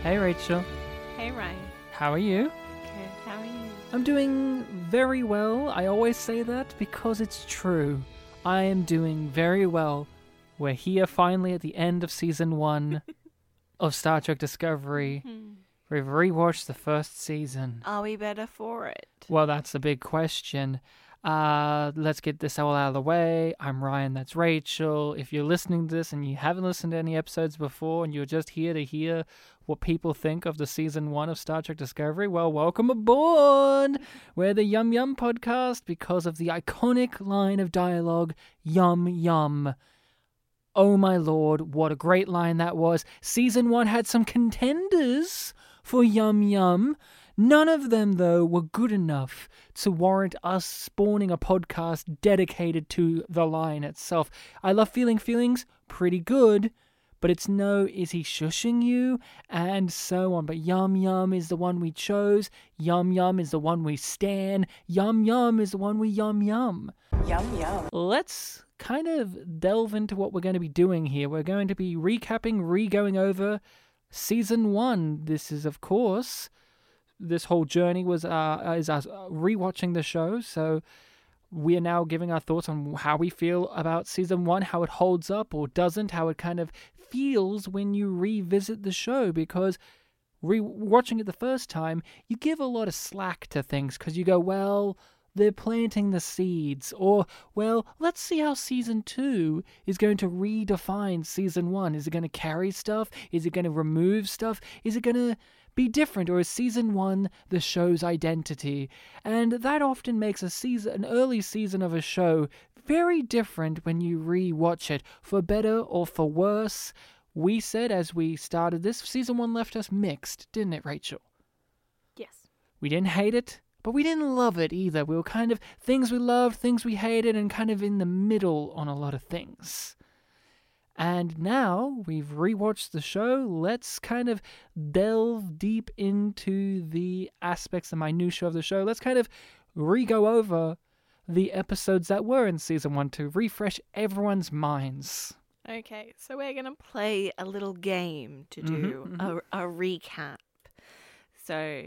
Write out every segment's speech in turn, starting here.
Hey Rachel, Hey Ryan. how are you? Good. How are you? I'm doing very well. I always say that because it's true. I am doing very well. We're here finally at the end of season 1 of Star Trek Discovery. We've rewatched the first season. Are we better for it? Well, that's the big question. Let's get this all out of the way. I'm Ryan, that's Rachel. If you're listening to this and you haven't listened to any episodes before and you're just here to hear what people think of the season 1 of Star Trek Discovery, well, welcome aboard! We're the Yum Yum podcast because of the iconic line of dialogue, Yum Yum. Oh my lord, what a great line that was. Season 1 had some contenders for Yum Yum. None of them, though, were good enough to warrant us spawning a podcast dedicated to the line itself. I Love Feeling Feelings, pretty good, but it's no Is He Shushing You, and so on. But Yum Yum is the one we chose. Yum Yum is the one we stan. Yum Yum is the one we Yum Yum. Yum yum. Let's kind of delve into what we're going to be doing here. We're going to be recapping, re-going over Season 1. This is, of course... This whole journey is us rewatching the show, so we are now giving our thoughts on how we feel about Season 1, how it holds up or doesn't, how it kind of feels when you revisit the show, because watching it the first time, you give a lot of slack to things, because you go, well, they're planting the seeds, or, well, let's see how Season 2 is going to redefine Season 1. Is it going to carry stuff? Is it going to remove stuff? Is it going to be different, or is Season 1 the show's identity? And that often makes an early season of a show very different when you re-watch it, for better or for worse. We said as we started this, Season 1 left us mixed, didn't it, Rachel? Yes. We didn't hate it, but we didn't love it either. We were kind of things we loved, things we hated, and kind of in the middle on a lot of things. And now we've rewatched the show, let's kind of delve deep into the aspects and minutiae of the show. Let's kind of re-go over the episodes that were in Season 1 to refresh everyone's minds. Okay, so we're going to play a little game to do a recap. So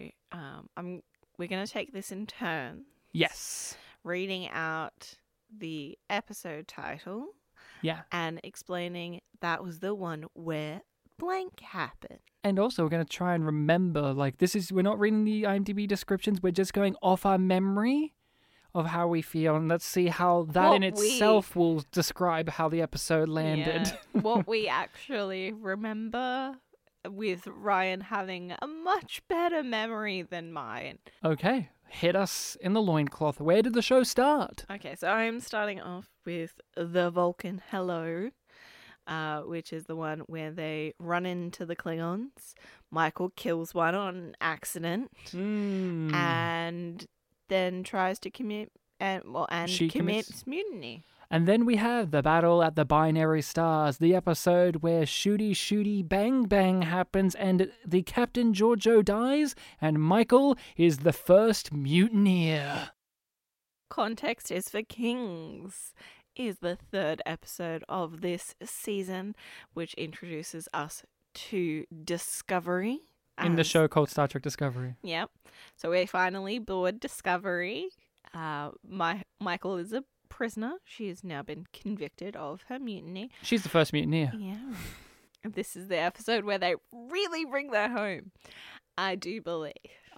we're going to take this in turns. Yes. Reading out the episode title. Yeah. And explaining that was the one where blank happened. And also we're going to try and remember, we're not reading the IMDb descriptions, we're just going off our memory of how we feel, and let's see how that in itself will describe how the episode landed. Yeah, what we actually remember, with Ryan having a much better memory than mine. Okay, hit us in the loincloth. Where did the show start? Okay, so I'm starting off with the Vulcan Hello, which is the one where they run into the Klingons. Michael kills one on accident, and then tries to commit commits mutiny. And then we have the battle at the Binary Stars, the episode where shooty shooty bang bang happens and the Captain Giorgio dies and Michael is the first mutineer. Context is for Kings is the third episode of this season, which introduces us to Discovery. In the show called Star Trek Discovery. Yep. So we're finally aboard Discovery. Michael is a prisoner. She has now been convicted of her mutiny. She's the first mutineer. Yeah. This is the episode where they really bring that home. I do believe.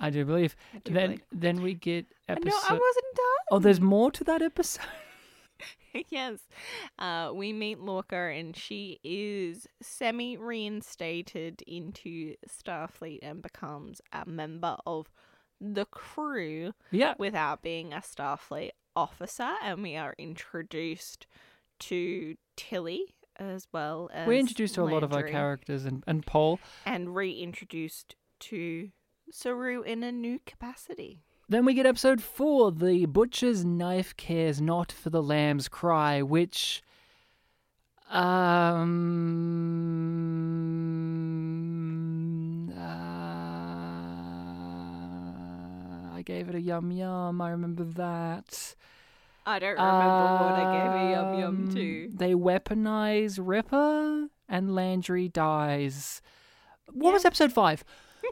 Then we get episode... No, I wasn't done. Oh, there's more to that episode? Yes. We meet Lorca, and she is semi-reinstated into Starfleet and becomes a member of the crew without being a Starfleet officer. And we are introduced to Tilly as well as we're introduced to Landry. A lot of our characters and Paul. And reintroduced to Saru in a new capacity. Then we get episode 4, The Butcher's Knife Cares Not for the Lamb's Cry, which... I gave it a yum yum, I remember that. I don't remember what I gave a yum yum to. They weaponize Ripper and Landry dies. What was episode 5?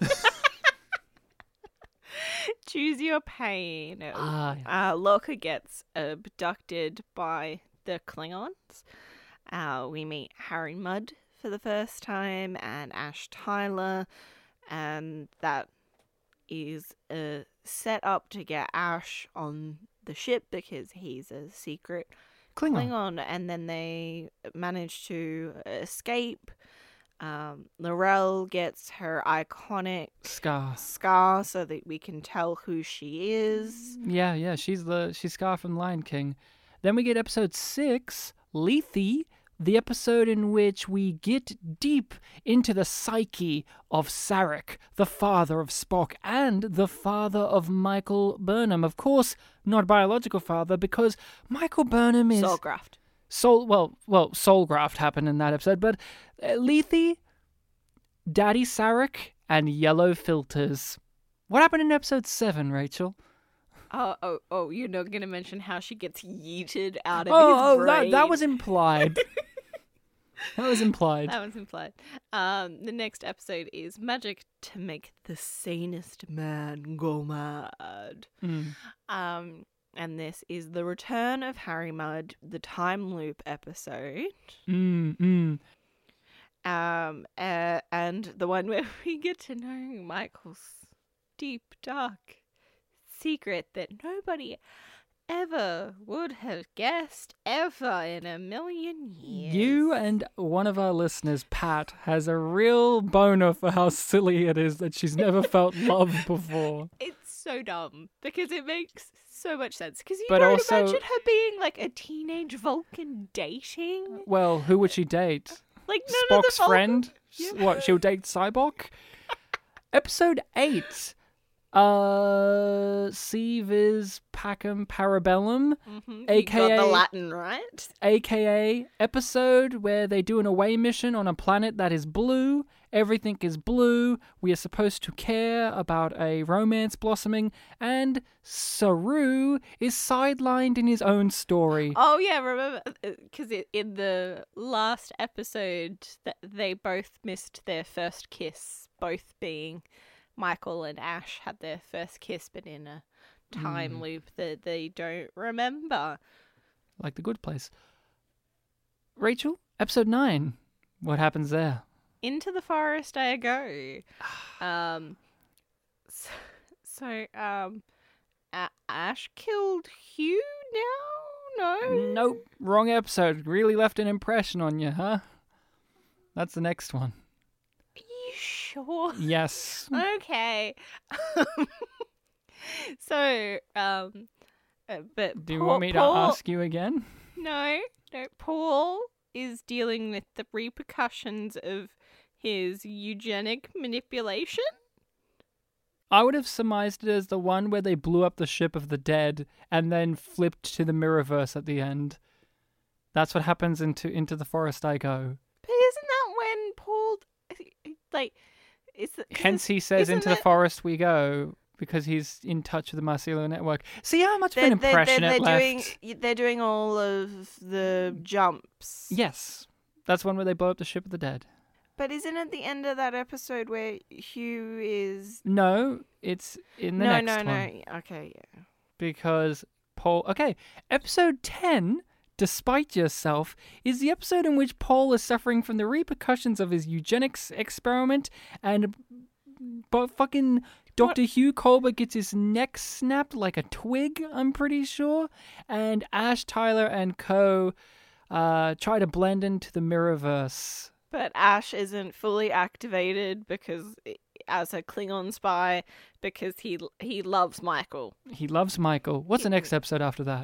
Choose Your Pain. Yeah. Lorca gets abducted by the Klingons. We meet Harry Mudd for the first time and Ash Tyler, and that is set up to get Ash on the ship because he's a secret Klingon, and then they manage to escape. Laurel gets her iconic scar so that we can tell who she is. Yeah, she's Scar from Lion King. Then we get episode 6, Lethe, the episode in which we get deep into the psyche of Sarek, the father of Spock and the father of Michael Burnham. Of course, not biological father, because Michael Burnham is Soulgraft. Soulgraft happened in that episode, but Lethe, Daddy Sarek, and Yellow Filters. What happened in episode 7, Rachel? Oh! You're not gonna mention how she gets yeeted out of his brain. That was implied. That was implied. The next episode is Magic to Make the Sanest Man Go Mad. And this is the return of Harry Mudd, the time loop episode. And the one where we get to know Michael's deep, dark secret that nobody ever would have guessed ever in a million years. You and one of our listeners, Pat, has a real boner for how silly it is that she's never felt love before. It's so dumb because it makes so much sense. Because also, imagine her being like a teenage Vulcan dating. Well, who would she date? Like Spock's friend? Yeah. What, she'll date Cyborg? Episode 8. Si vis pacem parabellum, aka you got the Latin right, aka episode where they do an away mission on a planet that is blue. Everything is blue. We are supposed to care about a romance blossoming, and Saru is sidelined in his own story. Oh yeah, remember? Because in the last episode, they both missed their first kiss, both being Michael and Ash had their first kiss, but in a time loop that they don't remember. Like The Good Place. Rachel, episode 9. What happens there? Into the forest I go. Ash killed Hugh now? No? Nope. Wrong episode. Really left an impression on you, huh? That's the next one. Sure. Yes. Okay. But do you want me to ask you again? No. Paul is dealing with the repercussions of his eugenic manipulation. I would have surmised it as the one where they blew up the ship of the dead and then flipped to the Mirrorverse at the end. That's what happens into the forest I go. But isn't that when Paul, like... Hence he says into the forest we go, because he's in touch with the Marcelo network. See how much of an impression it left? They're doing all of the jumps. Yes. That's one where they blow up the ship of the dead. But isn't it the end of that episode where Hugh is... No, it's in the next one. No. Okay, yeah. Because Paul... Okay, episode 10... Despite Yourself is the episode in which Paul is suffering from the repercussions of his eugenics experiment, and fucking Dr. Hugh Colbert gets his neck snapped like a twig, I'm pretty sure, and Ash Tyler and co try to blend into the Mirrorverse. But Ash isn't fully activated because as a Klingon spy because he loves Michael. He loves Michael. What's the next episode after that?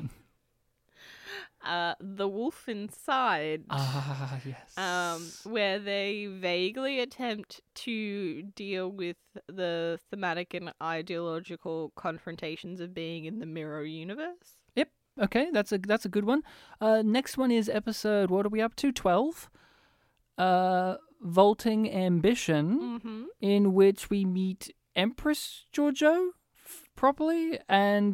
The Wolf Inside. Ah, yes. Where they vaguely attempt to deal with the thematic and ideological confrontations of being in the mirror universe. Yep. Okay, that's a good one. Next one is episode, what are we up to? 12. Vaulting Ambition, in which we meet Empress Georgiou properly, and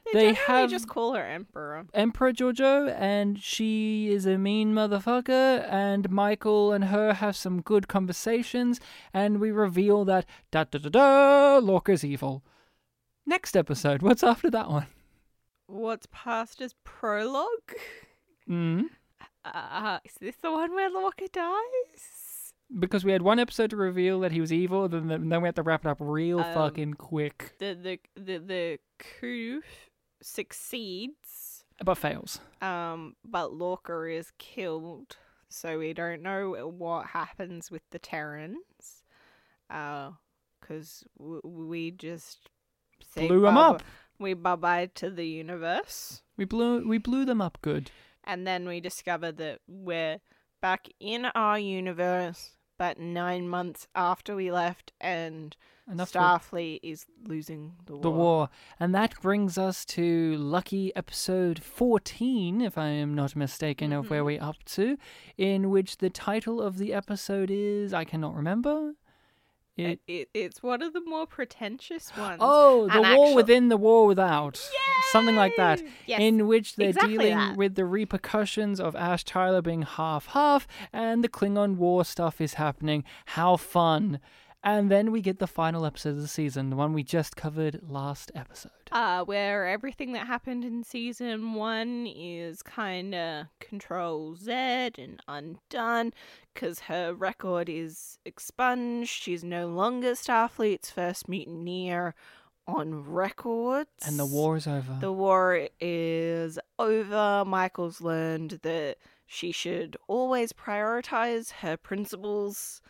They have just call her Emperor. Emperor Giorgio, and she is a mean motherfucker, and Michael and her have some good conversations, and we reveal that Lorca's evil. Next episode, what's after that one? What's past as prologue? Mm. Is this the one where Lorca dies? Because we had one episode to reveal that he was evil, then we have to wrap it up real fucking quick. The coup succeeds, But fails. but Lorca is killed, so we don't know what happens with the Terrans. Because we just blew them up. We bye-bye to the universe. We blew them up good. And then we discover that we're back in our universe, but 9 months after we left, and Starfleet is losing the war. And that brings us to lucky episode 14, if I am not mistaken, of where we're up to, in which the title of the episode is, I cannot remember. It's one of the more pretentious ones. Oh, the war within the war without. Yay! Something like that. Yes, in which they're exactly dealing that. with the repercussions of Ash Tyler being half-half, and the Klingon war stuff is happening. How fun. And then we get the final episode of the season, the one we just covered last episode. Where everything that happened in season 1 is kind of Control Z and undone, because her record is expunged. She's no longer Starfleet's first mutineer on records. And the war is over. The war is over. Michael's learned that she should always prioritize her principles,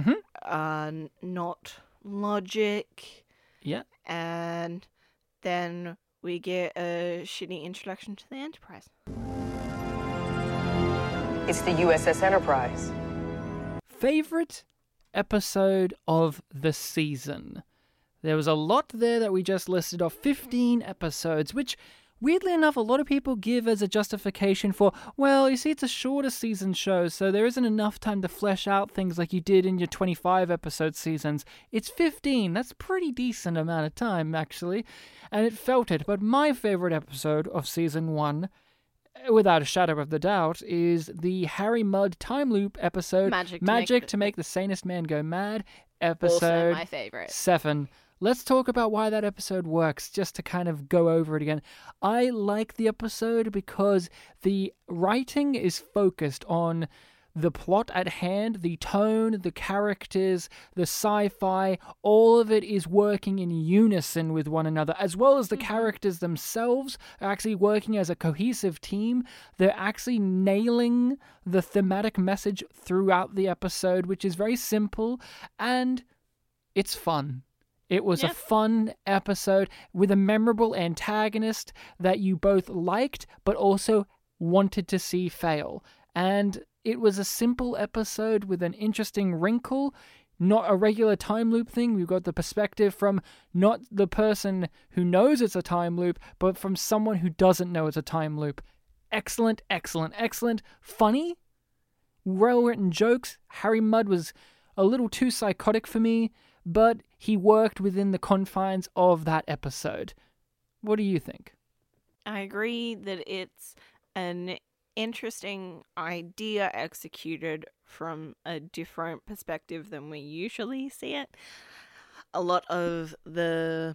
not logic. Yeah. And then we get a shitty introduction to the Enterprise. It's the USS Enterprise. Favorite episode of the season? There was a lot there that we just listed off. 15 episodes, which, weirdly enough, a lot of people give as a justification for, well, you see, it's a shorter season show, so there isn't enough time to flesh out things like you did in your 25-episode seasons. It's 15. That's a pretty decent amount of time, actually, and it felt it. But my favorite episode of season 1, without a shadow of the doubt, is the Harry Mudd time loop episode, Magic to make the sanest man go mad, episode Also my favorite. 7. Let's talk about why that episode works, just to kind of go over it again. I like the episode because the writing is focused on the plot at hand, the tone, the characters, the sci-fi. All of it is working in unison with one another, as well as the characters themselves are actually working as a cohesive team. They're actually nailing the thematic message throughout the episode, which is very simple, and it's fun. It was a fun episode with a memorable antagonist that you both liked but also wanted to see fail. And it was a simple episode with an interesting wrinkle, not a regular time loop thing. We've got the perspective from not the person who knows it's a time loop, but from someone who doesn't know it's a time loop. Excellent, excellent, excellent. Funny, well-written jokes. Harry Mudd was a little too psychotic for me, but he worked within the confines of that episode. What do you think? I agree that it's an interesting idea executed from a different perspective than we usually see it. A lot of the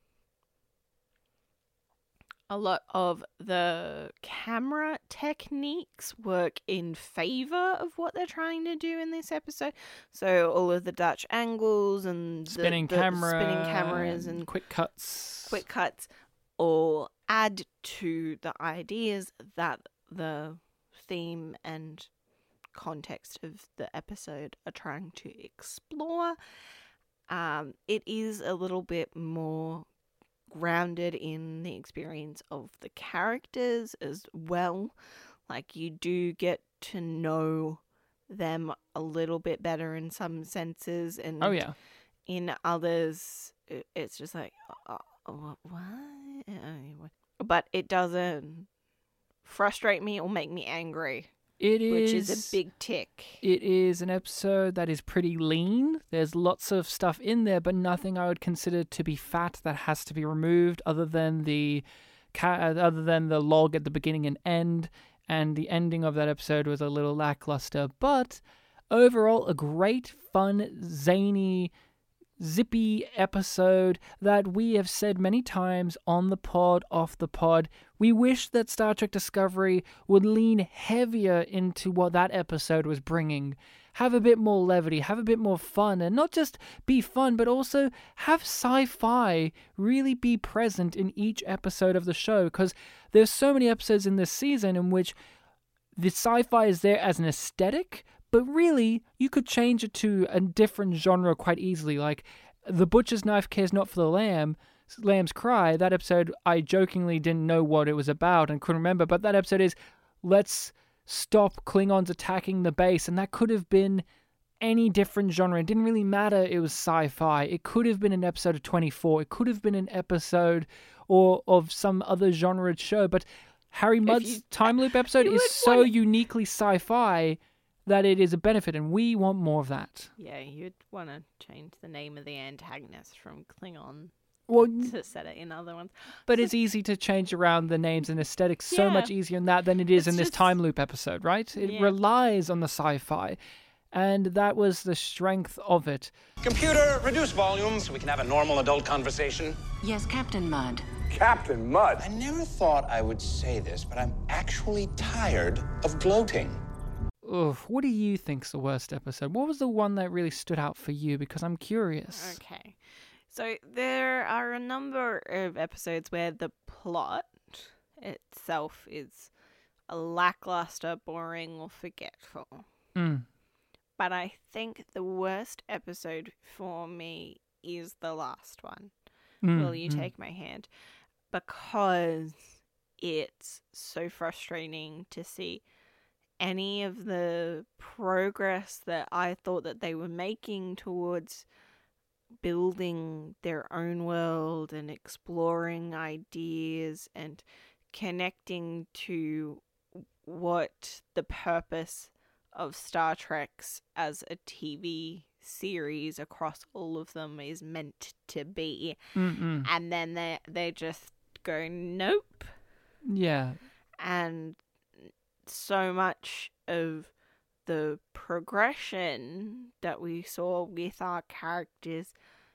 camera techniques work in favor of what they're trying to do in this episode. So all of the Dutch angles and spinning cameras and quick cuts all add to the ideas that the theme and context of the episode are trying to explore. It is a little bit more grounded in the experience of the characters as well. Like, you do get to know them a little bit better in some senses, and in others it's just like, what? But it doesn't frustrate me or make me angry. Which is a big tick. It is an episode that is pretty lean. There's lots of stuff in there, but nothing I would consider to be fat that has to be removed, other than the other than the log at the beginning and end, and the ending of that episode was a little lackluster. But overall, a great, fun, zany, zippy episode that we have said many times on the pod, off the pod. We wish that Star Trek Discovery would lean heavier into what that episode was bringing. Have a bit more levity, have a bit more fun, and not just be fun, but also have sci-fi really be present in each episode of the show, because there's so many episodes in this season in which the sci-fi is there as an aesthetic, but really, you could change it to a different genre quite easily. Like, The Butcher's Knife Cares Not for the Lamb's Cry, that episode, I jokingly didn't know what it was about and couldn't remember, but that episode is, let's stop Klingons attacking the base, and that could have been any different genre. It didn't really matter it was sci-fi. It could have been an episode of 24. It could have been an episode or of some other genre show, but Harry Mudd's time loop episode is so uniquely sci-fi that it is a benefit, and we want more of that. Yeah, you'd want to change the name of the antagonist from Klingon to set it in other ones. But it's easy to change around the names and aesthetics so much easier in that than it is in this time loop episode, right? It relies on the sci-fi, and that was the strength of it. Computer, reduce volume so we can have a normal adult conversation. Yes, Captain Mudd. Captain Mudd? I never thought I would say this, but I'm actually tired of gloating. Oof, what do you think's the worst episode? What was the one that really stood out for you? Because I'm curious. Okay. So there are a number of episodes where the plot itself is lackluster, boring, or forgetful. But I think the worst episode for me is the last one. Will you take my hand? Because it's so frustrating to see any of the progress that I thought that they were making towards building their own world and exploring ideas and connecting to what the purpose of Star Trek's as a TV series across all of them is meant to be. And then they just go, nope. Yeah. And so much of the progression that we saw with our characters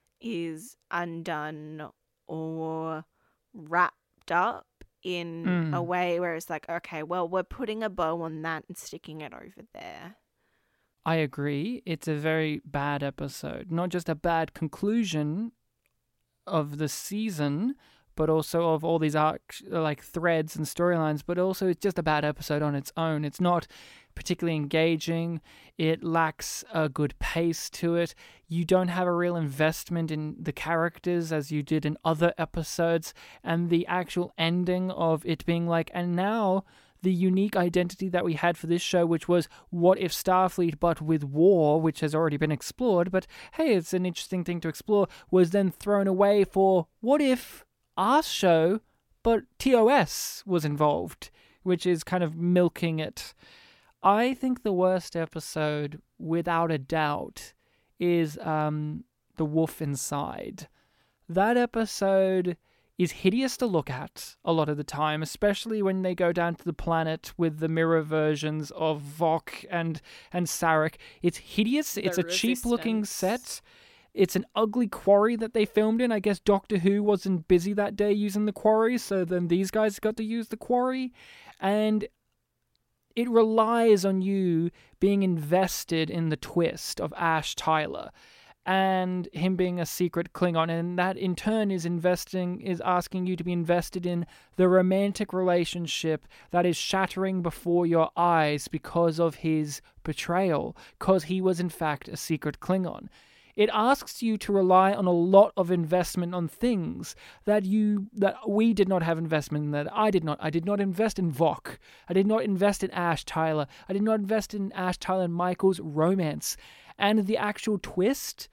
is undone or wrapped up in a way where it's like, okay, well, we're putting a bow on that and sticking it over there. I agree. It's a very bad episode. Not just a bad conclusion of the season, but also of all these threads and storylines, but also it's just a bad episode on its own. It's not particularly engaging. It lacks a good pace to it. You don't have a real investment in the characters as you did in other episodes, and the actual ending of it being like, and now the unique identity that we had for this show, which was what if Starfleet but with war, which has already been explored, but hey, it's an interesting thing to explore, was then thrown away for what if our show, but TOS was involved, which is kind of milking it. I think the worst episode, without a doubt, is The Wolf Inside. That episode is hideous to look at a lot of the time, especially when they go down to the planet with the mirror versions of Vok and Sarek. It's hideous. It's a cheap-looking set. It's an ugly quarry that they filmed in. I guess Doctor Who wasn't busy that day using the quarry, so then these guys got to use the quarry. And it relies on you being invested in the twist of Ash Tyler and him being a secret Klingon, and that in turn is asking you to be invested in the romantic relationship that is shattering before your eyes because of his betrayal, because he was in fact a secret Klingon. It asks you to rely on a lot of investment on things that we did not have investment in, that I did not. I did not invest in Vok. I did not invest in Ash Tyler. I did not invest in Ash Tyler and Michael's romance. And the actual twist,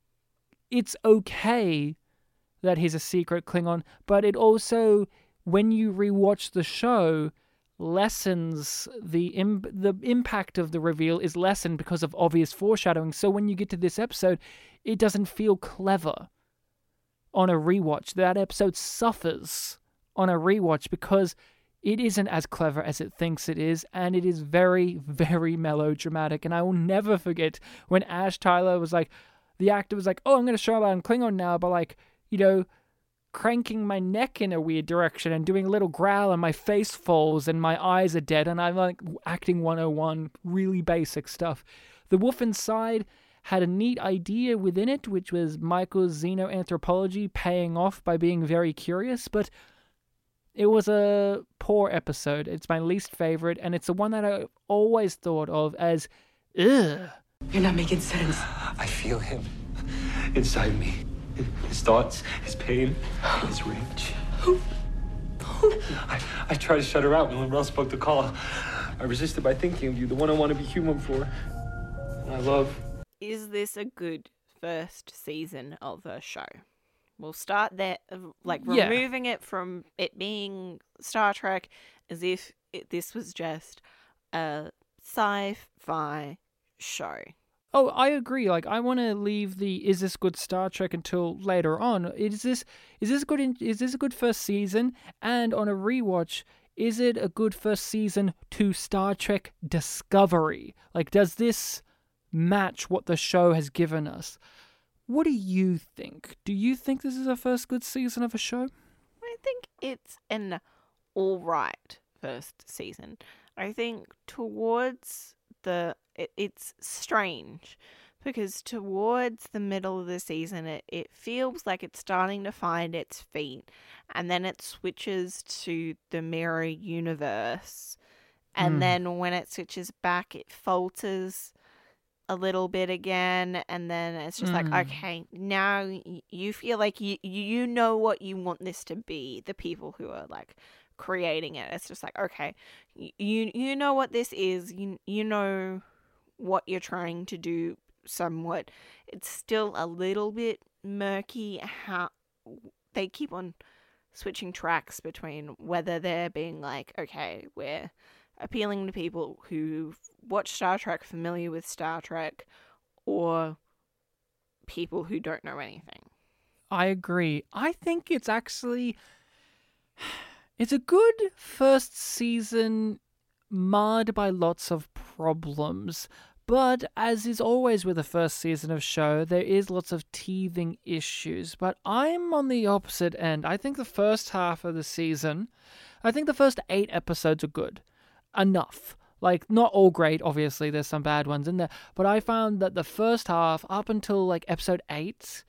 it's okay that he's a secret Klingon, but it also, when you rewatch the show, lessens the impact of the reveal is lessened because of obvious foreshadowing. So when you get to this episode, it doesn't feel clever on a rewatch. That episode suffers on a rewatch because it isn't as clever as it thinks it is, and it is very, very melodramatic. And I will never forget when Ash Tyler was like, the actor was like, oh, I'm going to show about in Klingon now, but like, you know, cranking my neck in a weird direction and doing a little growl and my face falls and my eyes are dead and I'm like acting 101, really basic stuff. The Wolf Inside had a neat idea within it, which was Michael's xenoanthropology paying off by being very curious, but it was a poor episode. It's my least favorite, and it's the one that I always thought of as, ugh. You're not making sense. I feel him inside me. His thoughts, his pain, his rage. I tried to shut her out when Lorel spoke the call. I resisted by thinking of you, the one I want to be human for. And I love. Is this a good first season of a show? We'll start there, like removing it from it being Star Trek as if this was just a sci-fi show. Oh, I agree. Like, I want to leave the "is this good Star Trek" until later on. Is this a good first season? And on a rewatch, is it a good first season to Star Trek Discovery? Like, does this match what the show has given us? What do you think? Do you think this is a first good season of a show? I think it's an all right first season. I think towards it's strange because towards the middle of the season it feels like it's starting to find its feet, and then it switches to the mirror universe, and then when it switches back it falters a little bit again, and then it's just like, okay, now you feel like you know what you want this to be, the people who are like creating it. It's just like, okay, you know what this is, you know what you're trying to do somewhat. It's still a little bit murky how they keep on switching tracks between whether they're being like, okay, we're appealing to people who've watched Star Trek, familiar with Star Trek, or people who don't know anything. I agree. I think it's actually... It's a good first season marred by lots of problems, but as is always with the first season of show, there is lots of teething issues. But I'm on the opposite end. I think the first half of the season, I think the first 8 episodes are good. Enough. Like, not all great, obviously, there's some bad ones in there, but I found that the first half, up until like episode 8,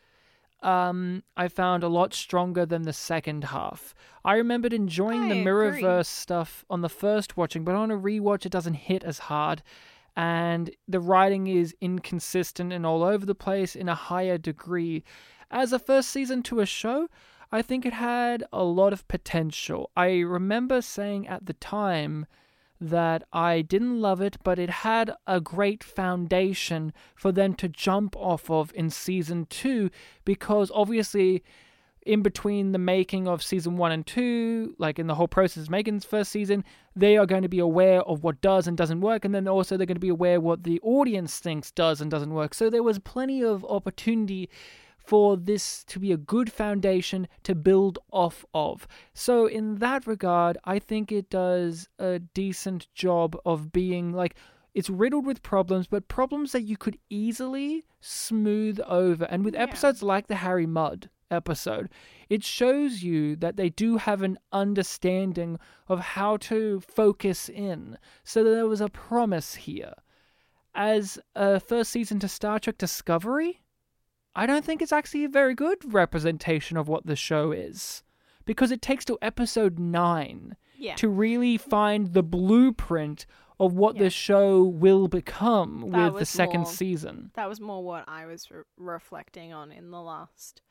I found a lot stronger than the second half. I remembered enjoying the Mirrorverse stuff on the first watching, but on a rewatch it doesn't hit as hard, and the writing is inconsistent and all over the place in a higher degree. As a first season to a show, I think it had a lot of potential. I remember saying at the time that I didn't love it, but it had a great foundation for them to jump off of in season 2, because obviously in between the making of season 1 and 2, like in the whole process of making this first season, they are going to be aware of what does and doesn't work, and then also they're going to be aware what the audience thinks does and doesn't work. So there was plenty of opportunity for this to be a good foundation to build off of. So in that regard, I think it does a decent job of being like, it's riddled with problems, but problems that you could easily smooth over. And with episodes like the Harry Mudd episode, it shows you that they do have an understanding of how to focus in. So there was a promise here. As a first season to Star Trek Discovery, I don't think it's actually a very good representation of what the show is, because it takes till episode 9 to really find the blueprint of what the show will become with the second season. That was more what I was reflecting on in the last,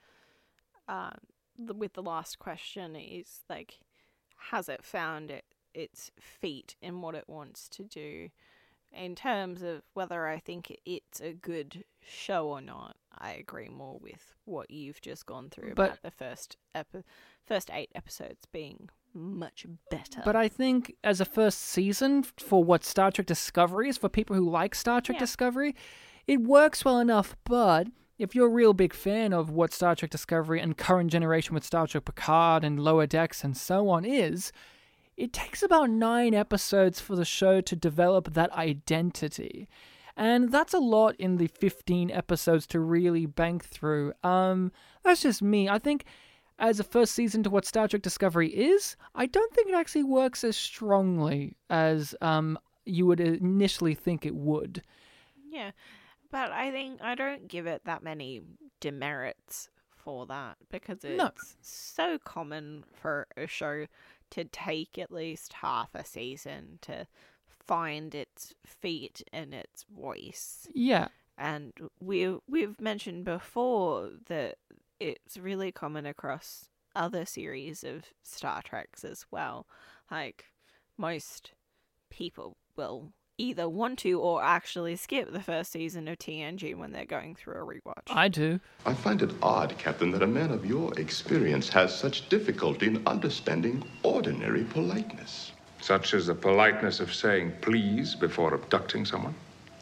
with the last question, is like, has it found its feet in what it wants to do? In terms of whether I think it's a good show or not, I agree more with what you've just gone through about the first 8 episodes being much better. But I think as a first season for what Star Trek Discovery is, for people who like Star Trek Discovery, it works well enough, but if you're a real big fan of what Star Trek Discovery and current generation with Star Trek Picard and Lower Decks and so on is, it takes about 9 episodes for the show to develop that identity. And that's a lot in the 15 episodes to really bank through. That's just me. I think as a first season to what Star Trek Discovery is, I don't think it actually works as strongly as you would initially think it would. Yeah, but I don't give it that many demerits for that, because it's so common for a show to take at least half a season to find its feet and its voice. Yeah. And we've mentioned before that it's really common across other series of Star Treks as well. Like, most people will either want to or actually skip the first season of TNG when they're going through a rewatch. I do. I find it odd, Captain, that a man of your experience has such difficulty in understanding ordinary politeness. Such as the politeness of saying please before abducting someone?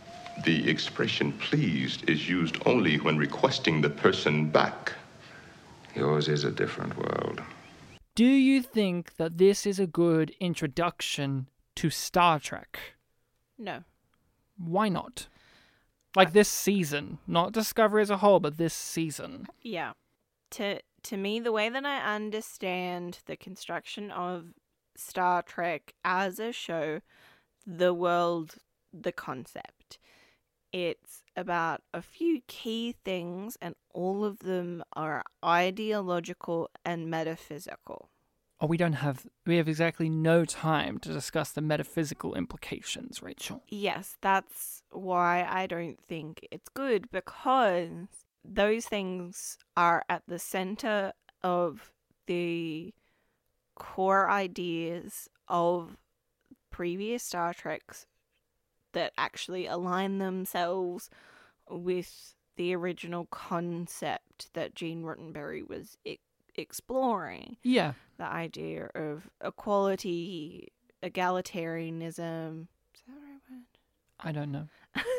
The expression pleased is used only when requesting the person back. Yours is a different world. Do you think that this is a good introduction to Star Trek? No. Why not? Like this season, not Discovery as a whole, but this season. Yeah. To me, the way that I understand the construction of Star Trek as a show, the world, the concept, it's about a few key things, and all of them are ideological and metaphysical. Oh, we have exactly no time to discuss the metaphysical implications, Rachel. Yes, that's why I don't think it's good, because those things are at the center of the core ideas of previous Star Treks that actually align themselves with the original concept that Gene Roddenberry was exploring. Yeah. The idea of equality, egalitarianism. Is that the right word? I don't know.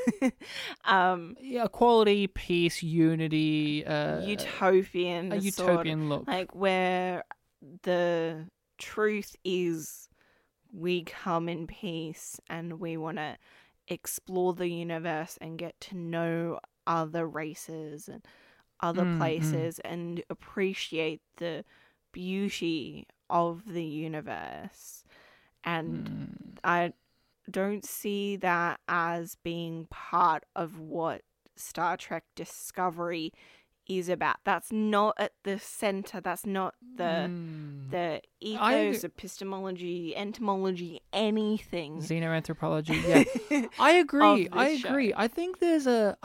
Yeah, equality, peace, unity. Utopian. A utopian look. Like, where the truth is we come in peace and we want to explore the universe and get to know other races and other places and appreciate the beauty of the universe. And I don't see that as being part of what Star Trek Discovery is about. That's not at the center. That's not the ethos, epistemology, entomology, anything. Xenoanthropology. Yeah, I agree. I think there's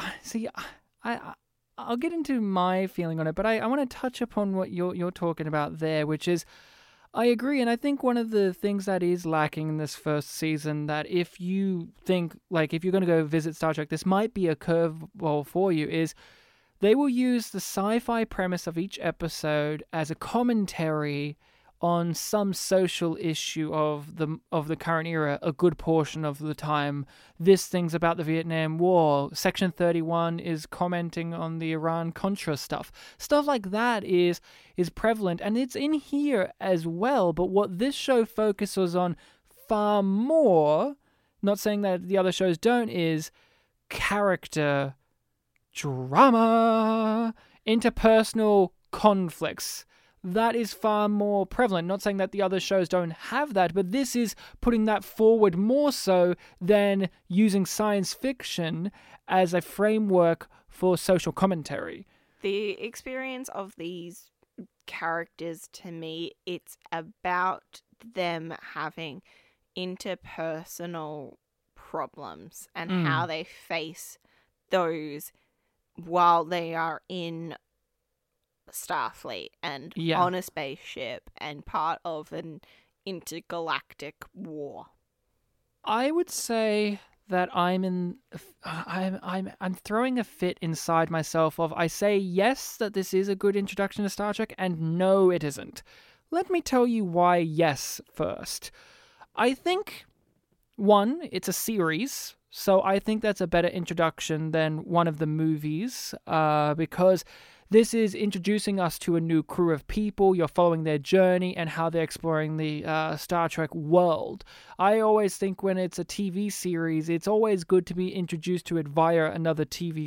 I'll get into my feeling on it, but I want to touch upon what you're talking about there, which is, I agree, and I think one of the things that is lacking in this first season, that if you think, like, if you're going to go visit Star Trek, this might be a curveball for you, is they will use the sci-fi premise of each episode as a commentary on some social issue of the current era a good portion of the time. This thing's about the Vietnam War. Section 31 is commenting on the Iran-Contra stuff. Stuff like that is prevalent, and it's in here as well. But what this show focuses on far more, not saying that the other shows don't, is character drama, interpersonal conflicts. That is far more prevalent. Not saying that the other shows don't have that, but this is putting that forward more so than using science fiction as a framework for social commentary. The experience of these characters, to me, it's about them having interpersonal problems and how they face those while they are in Starfleet and on a spaceship and part of an intergalactic war. I would say that I'm throwing a fit inside myself of, I say yes, that this is a good introduction to Star Trek, and no, it isn't. Let me tell you why yes first. I think, one, it's a series, So I think that's a better introduction than one of the movies, because this is introducing us to a new crew of people. You're following their journey and how they're exploring the Star Trek world. I always think when it's a TV series, it's always good to be introduced to it via another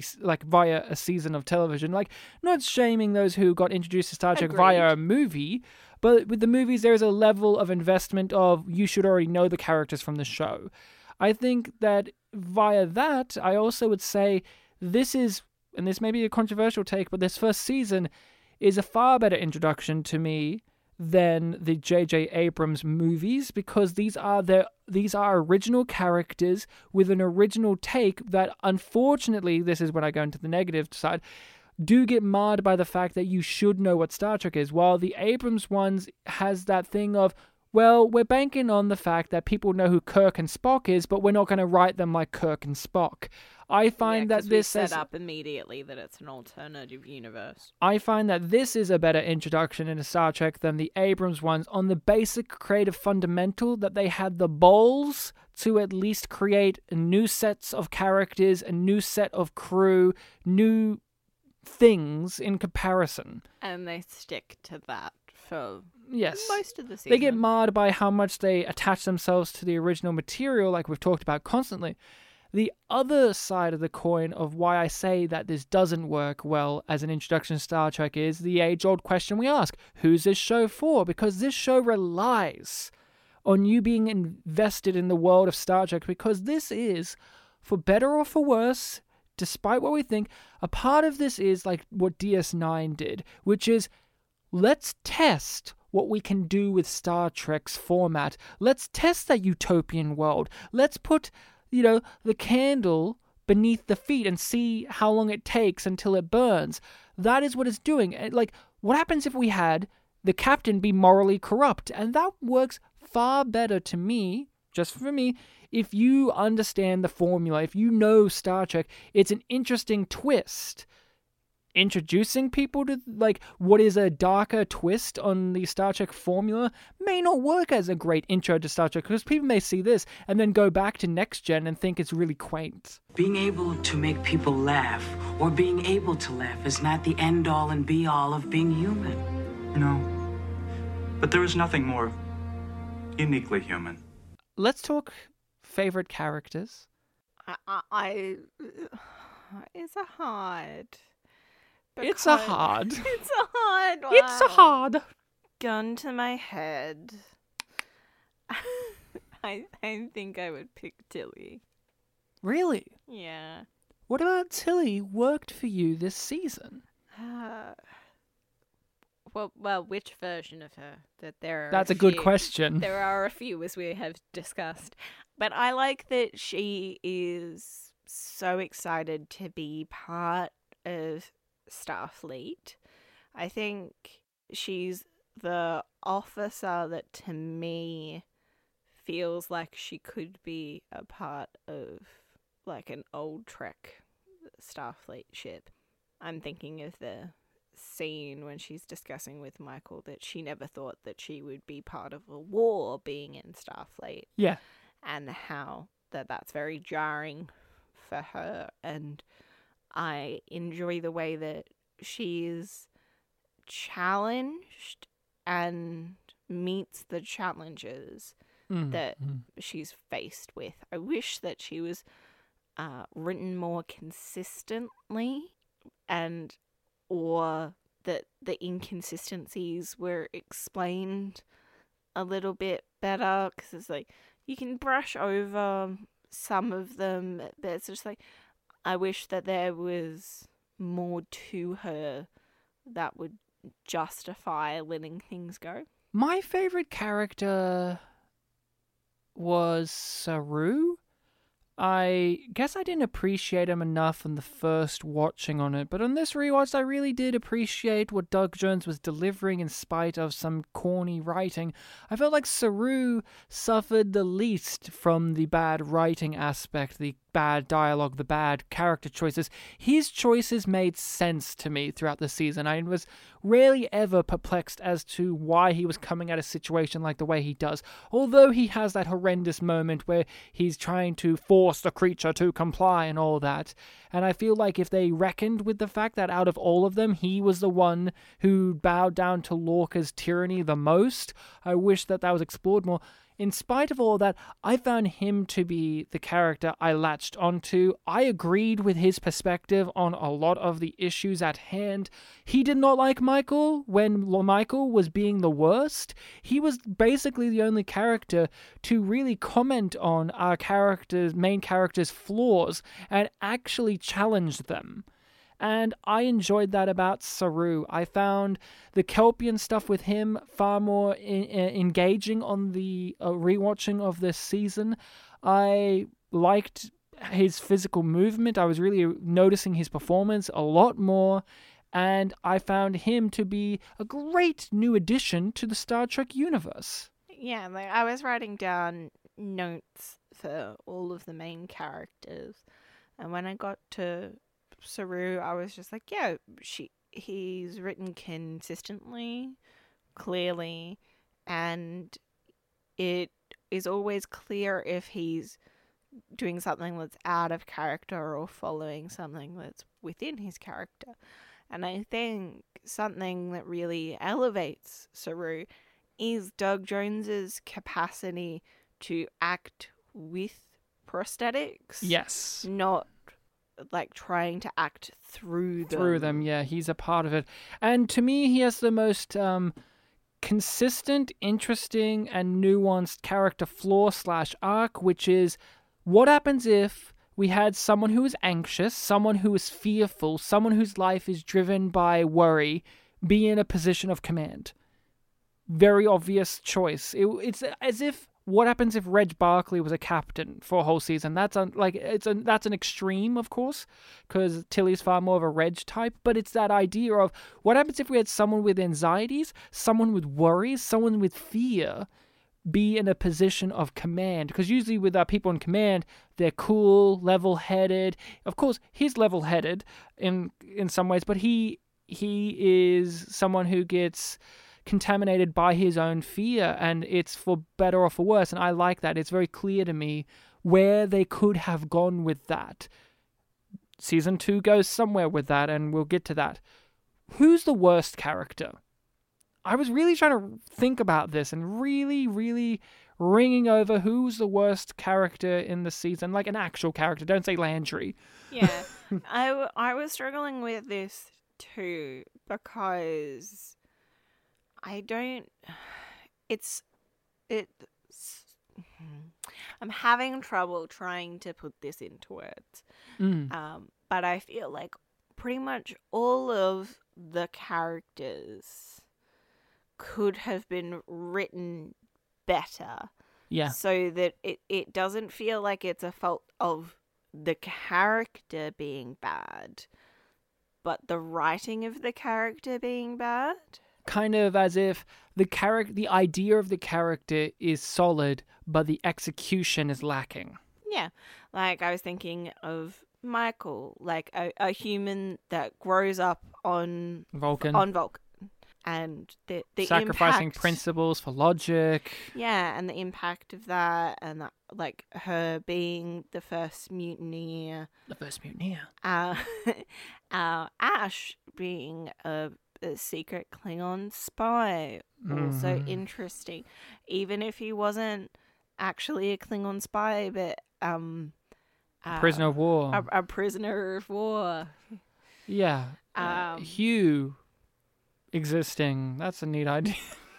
via a season of television. Like, not shaming those who got introduced to Star Trek via a movie, but with the movies, there's a level of investment of you should already know the characters from the show. I think that via that, I also would say this is, and this may be a controversial take, but this first season is a far better introduction to me than the J.J. Abrams movies, because these are original characters with an original take that, unfortunately, this is when I go into the negative side, do get marred by the fact that you should know what Star Trek is, while the Abrams ones has that thing of, well, we're banking on the fact that people know who Kirk and Spock is, but we're not going to write them like Kirk and Spock. I find that this set up immediately that it's an alternative universe. I find that this is a better introduction into Star Trek than the Abrams ones on the basic creative fundamental that they had the balls to at least create new sets of characters, a new set of crew, new things in comparison. And they stick to that for yes. most of the season. They get marred by how much they attach themselves to the original material, like we've talked about constantly. The other side of the coin of why I say that this doesn't work well as an introduction to Star Trek is the age-old question we ask, who's this show for? Because this show relies on you being invested in the world of Star Trek, because this is, for better or for worse, despite what we think, a part of this is like what DS9 did, which is, let's test what we can do with Star Trek's format. Let's test that utopian world. Let's put, the candle beneath the feet and see how long it takes until it burns. That is what it's doing. Like, what happens if we had the captain be morally corrupt? And that works far better to me, just for me, if you understand the formula, if you know Star Trek. It's an interesting twist. Introducing people to what is a darker twist on the Star Trek formula may not work as a great intro to Star Trek, because people may see this and then go back to Next Gen and think it's really quaint. Being able to make people laugh, or being able to laugh, is not the end-all and be-all of being human. No, but there is nothing more uniquely human. Let's talk favorite characters. It's a hard... It's a hard. It's a hard one. It's a hard. Gun to my head. I think I would pick Tilly. Really? Yeah. What about Tilly worked for you this season? Well, which version of her? That's a good question. There are a few, as we have discussed. But I like that she is so excited to be part of Starfleet. I think she's the officer that, to me, feels like she could be a part of an old Trek Starfleet ship. I'm thinking of the scene when she's discussing with Michael that she never thought that she would be part of a war being in Starfleet. Yeah. And how that's very jarring for her. And I enjoy the way that she is challenged and meets the challenges that she's faced with. I wish that she was written more consistently, or that the inconsistencies were explained a little bit better, because it's like you can brush over some of them, but it's just like, I wish that there was more to her that would justify letting things go. My favorite character was Saru. I guess I didn't appreciate him enough on the first watching on it, but on this rewatch I really did appreciate what Doug Jones was delivering in spite of some corny writing. I felt like Saru suffered the least from the bad writing aspect, the bad dialogue, the bad character choices. His choices made sense to me throughout the season. I was rarely ever perplexed as to why he was coming at a situation like the way he does. Although he has that horrendous moment where he's trying to force the creature to comply and all that. And I feel like if they reckoned with the fact that out of all of them, he was the one who bowed down to Lorca's tyranny the most, I wish that was explored more. In spite of all that, I found him to be the character I latched onto. I agreed with his perspective on a lot of the issues at hand. He did not like Michael when Michael was being the worst. He was basically the only character to really comment on our main character's flaws and actually challenge them. And I enjoyed that about Saru. I found the Kelpian stuff with him far more engaging on the rewatching of this season. I liked his physical movement. I was really noticing his performance a lot more. And I found him to be a great new addition to the Star Trek universe. Yeah, like I was writing down notes for all of the main characters. And when I got to Saru, I was just like, yeah, he's written consistently, clearly, and it is always clear if he's doing something that's out of character or following something that's within his character. And I think something that really elevates Saru is Doug Jones's capacity to act with prosthetics. Yes. Not like trying to act through them. Yeah, he's a part of it. And to me, he has the most consistent, interesting, and nuanced character flaw / arc, which is what happens if we had someone who is anxious, someone who is fearful, someone whose life is driven by worry, be in a position of command. Very obvious choice. It's as if, what happens if Reg Barkley was a captain for a whole season? That's an extreme, of course, because Tilly's far more of a Reg type, but it's that idea of what happens if we had someone with anxieties, someone with worries, someone with fear be in a position of command. Because usually with our people in command, they're cool, level-headed. Of course, he's level-headed in some ways, but he is someone who gets contaminated by his own fear, and it's for better or for worse, and I like that. It's very clear to me where they could have gone with that. Season 2 goes somewhere with that, and we'll get to that. Who's the worst character? I was really trying to think about this and really, really ringing over who's the worst character in the season, like an actual character. Don't say Landry. Yeah, I was struggling with this too, because I'm having trouble trying to put this into words. But I feel like pretty much all of the characters could have been written better. Yeah. So that it doesn't feel like it's a fault of the character being bad, but the writing of the character being bad. Kind of as if the idea of the character is solid, but the execution is lacking. Yeah, like I was thinking of Michael, like a human that grows up on Vulcan. And the sacrificing impact, principles for logic. Yeah, and the impact of that, and that, like her being the first mutineer. Ash being a secret Klingon spy. Also interesting. Even if he wasn't actually a Klingon spy, but prisoner of war. A prisoner of war. Yeah. Hugh existing. That's a neat idea.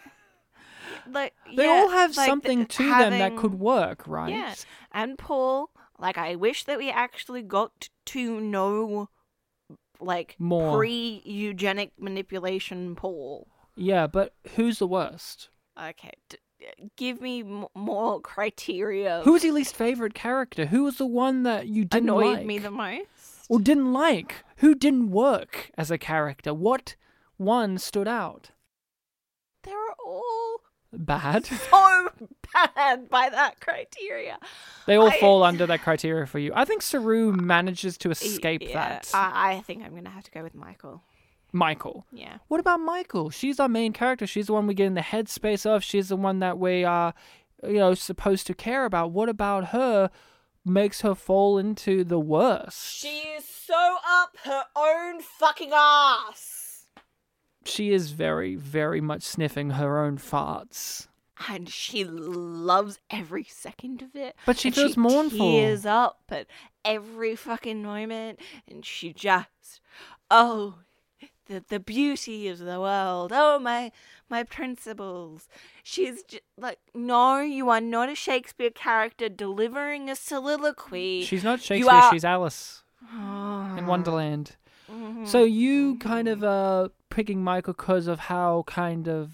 They all have something to them that could work, right? Yeah. And Paul, like, I wish that we actually got to know, like, more pre-eugenic manipulation Paul. Yeah, but who's the worst? Okay, give me more criteria. Who was your least favorite character? Who was the one that you didn't annoyed me the most? Or didn't like? Who didn't work as a character? What one stood out? They're all bad. So bad by that criteria. They all fall under that criteria for you. I think Saru manages to escape Yeah, that. I think I'm going to have to go with Michael. Michael. Yeah. What about Michael? She's our main character. She's the one we get in the headspace of. She's the one that we are, supposed to care about. What about her makes her fall into the worst? She is so up her own fucking ass. She is very, very much sniffing her own farts. And she loves every second of it. But she And feels mournful. Tears up at every fucking moment. And she just, the beauty of the world. Oh, my principles. She's just like, no, you are not a Shakespeare character delivering a soliloquy. She's not Shakespeare, she's Alice in Wonderland. Mm-hmm. So you kind of picking Michael because of how kind of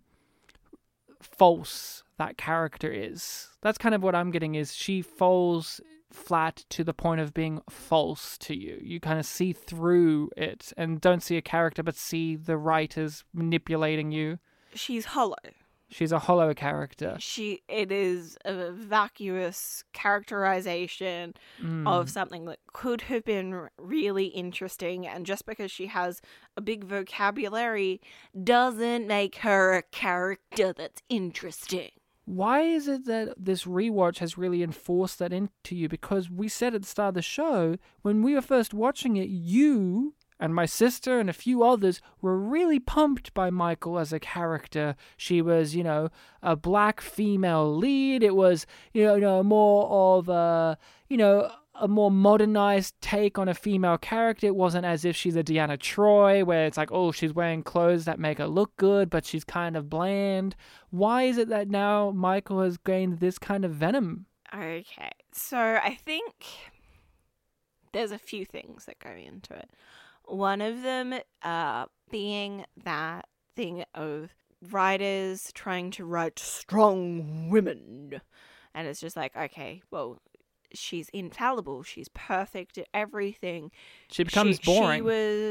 false that character is. That's kind of what I'm getting is she falls flat to the point of being false to you. You kind of see through it and don't see a character but see the writers manipulating you. She's hollow. She's a hollow character. It is a vacuous characterization of something that could have been really interesting, and just because she has a big vocabulary doesn't make her a character that's interesting. Why is it that this rewatch has really enforced that into you? Because we said at the start of the show, when we were first watching it, you and my sister and a few others were really pumped by Michael as a character. She was, a black female lead. It was, more of a more modernized take on a female character. It wasn't as if she's a Deanna Troi, where it's like, oh, she's wearing clothes that make her look good, but she's kind of bland. Why is it that now Michael has gained this kind of venom? Okay, so I think there's a few things that go into it. One of them being that thing of writers trying to write strong women. And it's just like, okay, well, she's infallible. She's perfect at everything. She becomes boring.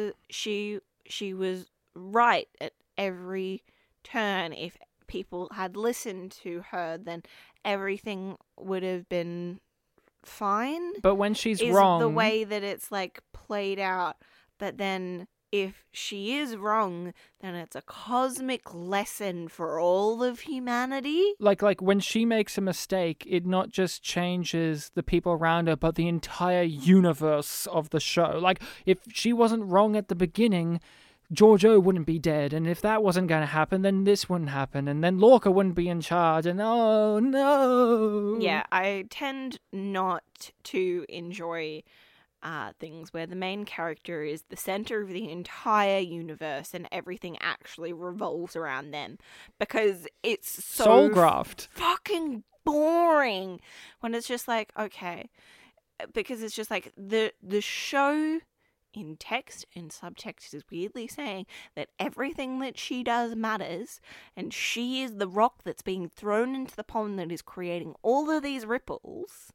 She was right at every turn. If people had listened to her, then everything would have been fine. But when she's is wrong, the way that it's like played out. But then if she is wrong, then it's a cosmic lesson for all of humanity. Like when she makes a mistake, it not just changes the people around her, but the entire universe of the show. Like, if she wasn't wrong at the beginning, Georgiou wouldn't be dead. And if that wasn't going to happen, then this wouldn't happen. And then Lorca wouldn't be in charge. And oh, no. Yeah, I tend not to enjoy things where the main character is the center of the entire universe and everything actually revolves around them, because it's so Soulgraft. Fucking boring when it's just like, okay, because it's just like the show in text and subtext is weirdly saying that everything that she does matters, and she is the rock that's being thrown into the pond that is creating all of these ripples.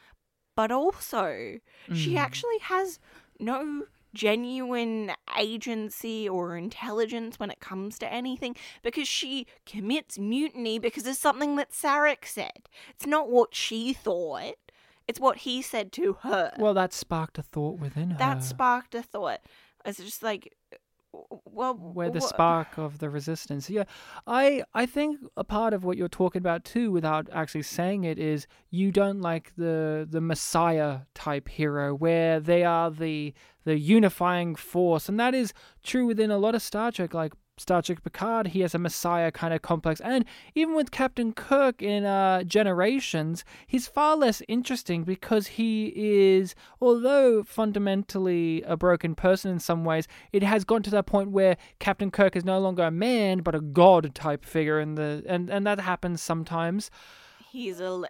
But also, she actually has no genuine agency or intelligence when it comes to anything, because she commits mutiny because of something that Sarek said. It's not what she thought. It's what he said to her. Well, that sparked a thought within her. That sparked a thought. It's just like, well, where the spark of the resistance. Yeah, I think a part of what you're talking about too, without actually saying it, is you don't like the Messiah type hero, where they are the unifying force, and that is true within a lot of Star Trek. Like Star Trek Picard, he has a Messiah kind of complex, and even with Captain Kirk in Generations, he's far less interesting because he is, although fundamentally a broken person in some ways, it has gone to that point where Captain Kirk is no longer a man but a god type figure, and that happens sometimes. He's more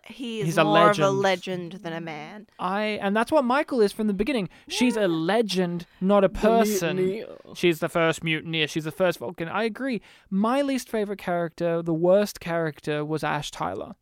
of a legend than a man. And that's what Michael is from the beginning. She's a legend, not a person. She's the first mutineer. She's the first Vulcan. I agree. My least favorite character, the worst character, was Ash Tyler.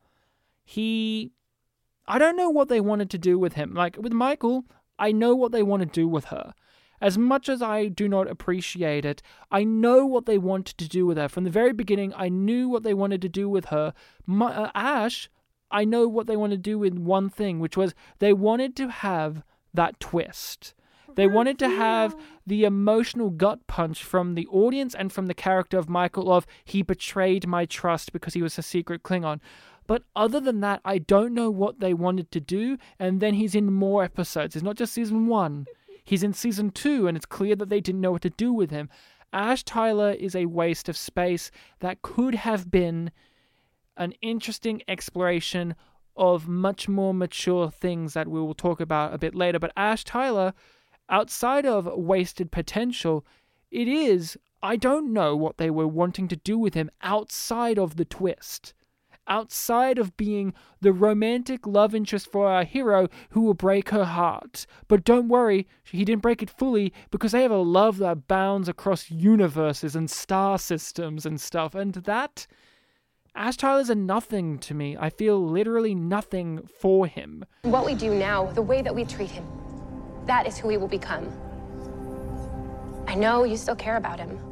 I don't know what they wanted to do with him. Like with Michael, I know what they want to do with her. As much as I do not appreciate it, I know what they wanted to do with her. From the very beginning, I knew what they wanted to do with her. Ash, I know what they wanted to do with one thing, which was they wanted to have that twist. They wanted to have the emotional gut punch from the audience and from the character of Michael of, he betrayed my trust because he was a secret Klingon. But other than that, I don't know what they wanted to do, and then he's in more episodes. It's not just season 1. He's in season 2, and it's clear that they didn't know what to do with him. Ash Tyler is a waste of space that could have been an interesting exploration of much more mature things that we will talk about a bit later. But Ash Tyler, outside of wasted potential, I don't know what they were wanting to do with him outside of the twist. Outside of being the romantic love interest for our hero who will break her heart. But don't worry, he didn't break it fully because they have a love that bounds across universes and star systems and stuff. And that, Ash Tyler's a nothing to me. I feel literally nothing for him. What we do now, the way that we treat him, that is who he will become. I know you still care about him.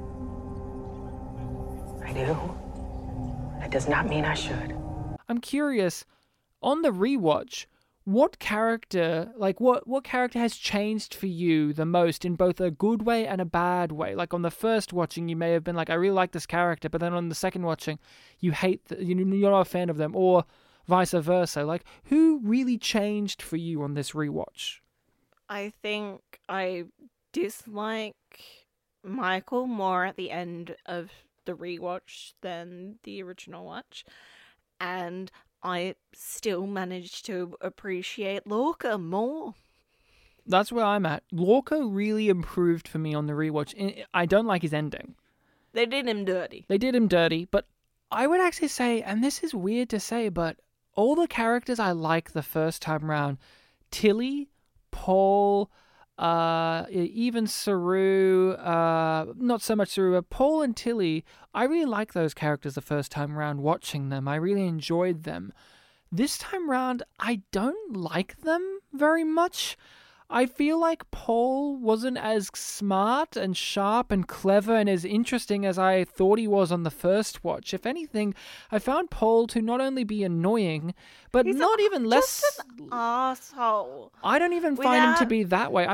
I do. That does not mean I should. I'm curious, on the rewatch, what character has changed for you the most in both a good way and a bad way? Like on the first watching, you may have been like, I really like this character, but then on the second watching, you're not a fan of them, or vice versa. Like, who really changed for you on this rewatch? I think I dislike Michael more at the end of the rewatch than the original watch, and I still managed to appreciate Lorca more. That's where I'm at. Lorca really improved for me on the rewatch. I don't like his ending. They did him dirty. But I would actually say, and this is weird to say, but all the characters I like the first time round, Tilly, Paul, even Saru, not so much Saru, but Paul and Tilly, I really like those characters the first time round watching them. I really enjoyed them. This time round, I don't like them very much. I feel like Paul wasn't as smart and sharp and clever and as interesting as I thought he was on the first watch. If anything, I found Paul to not only be annoying, but He's not even less... just an asshole. I don't even find him to be that way.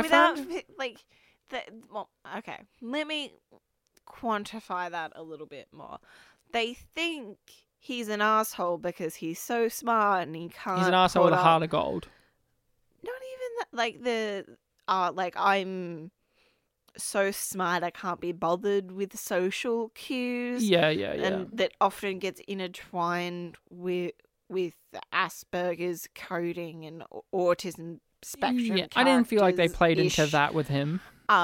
Okay, let me quantify that a little bit more. They think he's an asshole because he's so smart and he can't... He's an asshole with a heart of gold. Not even that, I'm so smart I can't be bothered with social cues. Yeah. And that often gets intertwined with Asperger's coding and autism spectrum. Yeah, I didn't feel like they played into that with him.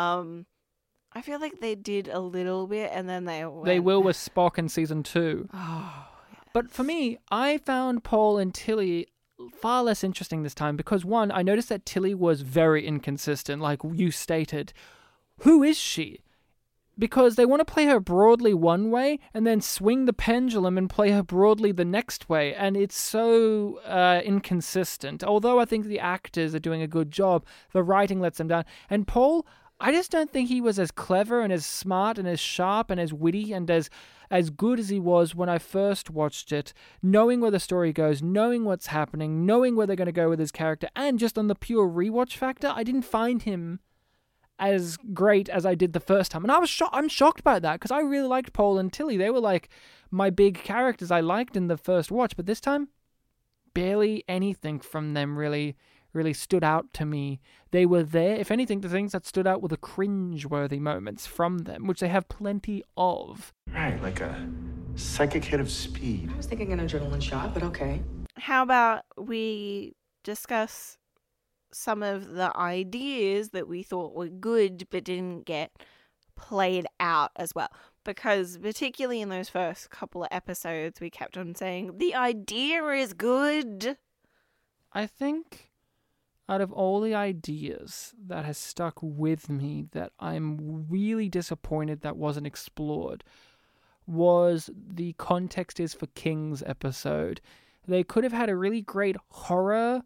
I feel like they did a little bit, and then they will with Spock in season 2. Oh, yes. But for me, I found Paul and Tilly far less interesting this time because, one, I noticed that Tilly was very inconsistent, like you stated. Who is she? Because they want to play her broadly one way and then swing the pendulum and play her broadly the next way, and it's so inconsistent. Although I think the actors are doing a good job, the writing lets them down. And Paul, I just don't think he was as clever and as smart and as sharp and as witty and as good as he was when I first watched it, knowing where the story goes, knowing what's happening, knowing where they're going to go with his character, and just on the pure rewatch factor, I didn't find him as great as I did the first time. And I'm shocked by that, because I really liked Paul and Tilly. They were like my big characters I liked in the first watch, but this time, barely anything from them really stood out to me. They were there. If anything, the things that stood out were the cringe-worthy moments from them, which they have plenty of. Right, like a psychic hit of speed. I was thinking an adrenaline shot, but okay. How about we discuss some of the ideas that we thought were good but didn't get played out as well? Because particularly in those first couple of episodes, we kept on saying, the idea is good. I think out of all the ideas that has stuck with me that I'm really disappointed that wasn't explored was the Context is for Kings episode. They could have had a really great horror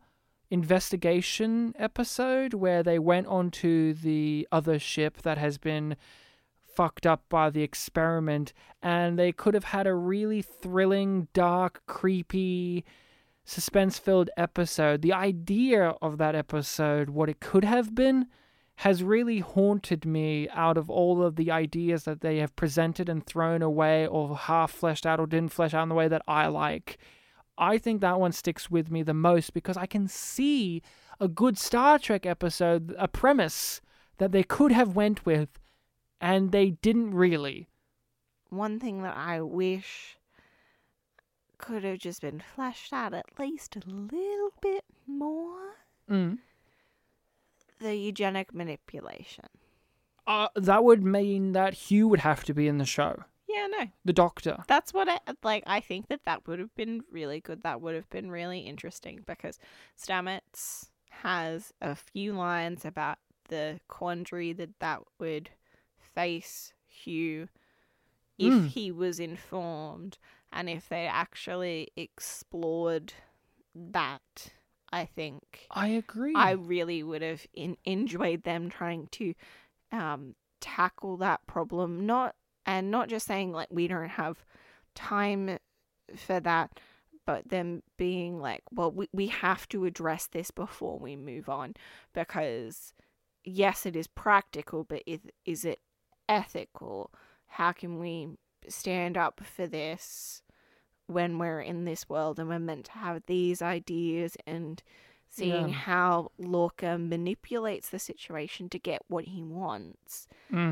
investigation episode where they went onto the other ship that has been fucked up by the experiment, and they could have had a really thrilling, dark, creepy, suspense-filled episode. The idea of that episode, what it could have been, has really haunted me out of all of the ideas that they have presented and thrown away or half fleshed out or didn't flesh out in the way that I like. I think that one sticks with me the most because I can see a good Star Trek episode, a premise that they could have went with, and they didn't really. One thing that I wish could have just been fleshed out at least a little bit more. The eugenic manipulation. That would mean that Hugh would have to be in the show. Yeah, no. The Doctor. That's what I think that would have been really good. That would have been really interesting because Stamets has a few lines about the quandary that would face Hugh if he was informed and if they actually explored that. I think I agree. I really would have enjoyed them trying to tackle that problem, not just saying like we don't have time for that, but them being like, well, we have to address this before we move on, because yes, it is practical, but is it ethical? How can we stand up for this when we're in this world and we're meant to have these ideas, and seeing how Lorca manipulates the situation to get what he wants,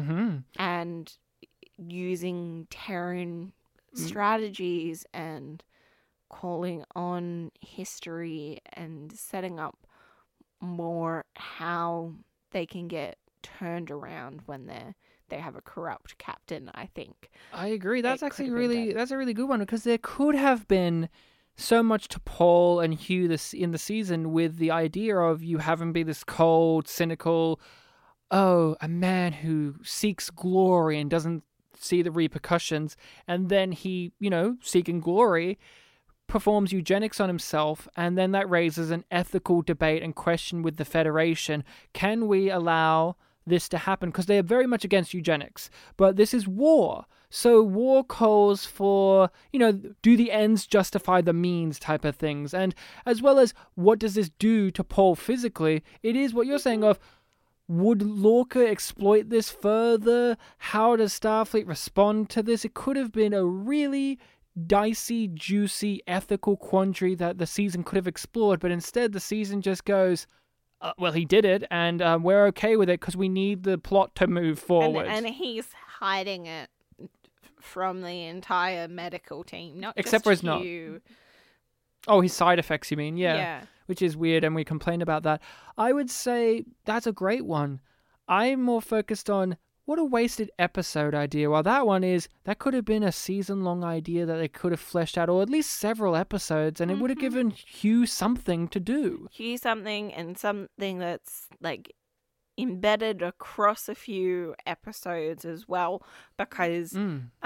and using Terran strategies and calling on history and setting up more how they can get turned around when they have a corrupt captain. I think I agree. That's a really good one, because there could have been so much to Paul and Hugh in the season with the idea of you having be this cold, cynical, a man who seeks glory and doesn't see the repercussions, and then he, seeking glory, performs eugenics on himself, and then that raises an ethical debate and question with the Federation. Can we allow this to happen? Because they are very much against eugenics, but this is war. So war calls for, do the ends justify the means type of things. And as well as what does this do to Paul physically, it is what you're saying of, would Lorca exploit this further? How does Starfleet respond to this? It could have been a really dicey, juicy, ethical quandary that the season could have explored, but instead the season just goes, well, he did it, and we're okay with it because we need the plot to move forward. And he's hiding it from the entire medical team, not except just for his Hugh. Oh, his side effects, you mean? Yeah. Which is weird, and we complain about that. I would say that's a great one. I'm more focused on what a wasted episode idea. While that could have been a season-long idea that they could have fleshed out, or at least several episodes, and it would have given Hugh something to do. Hugh something, and something that's like embedded across a few episodes as well, because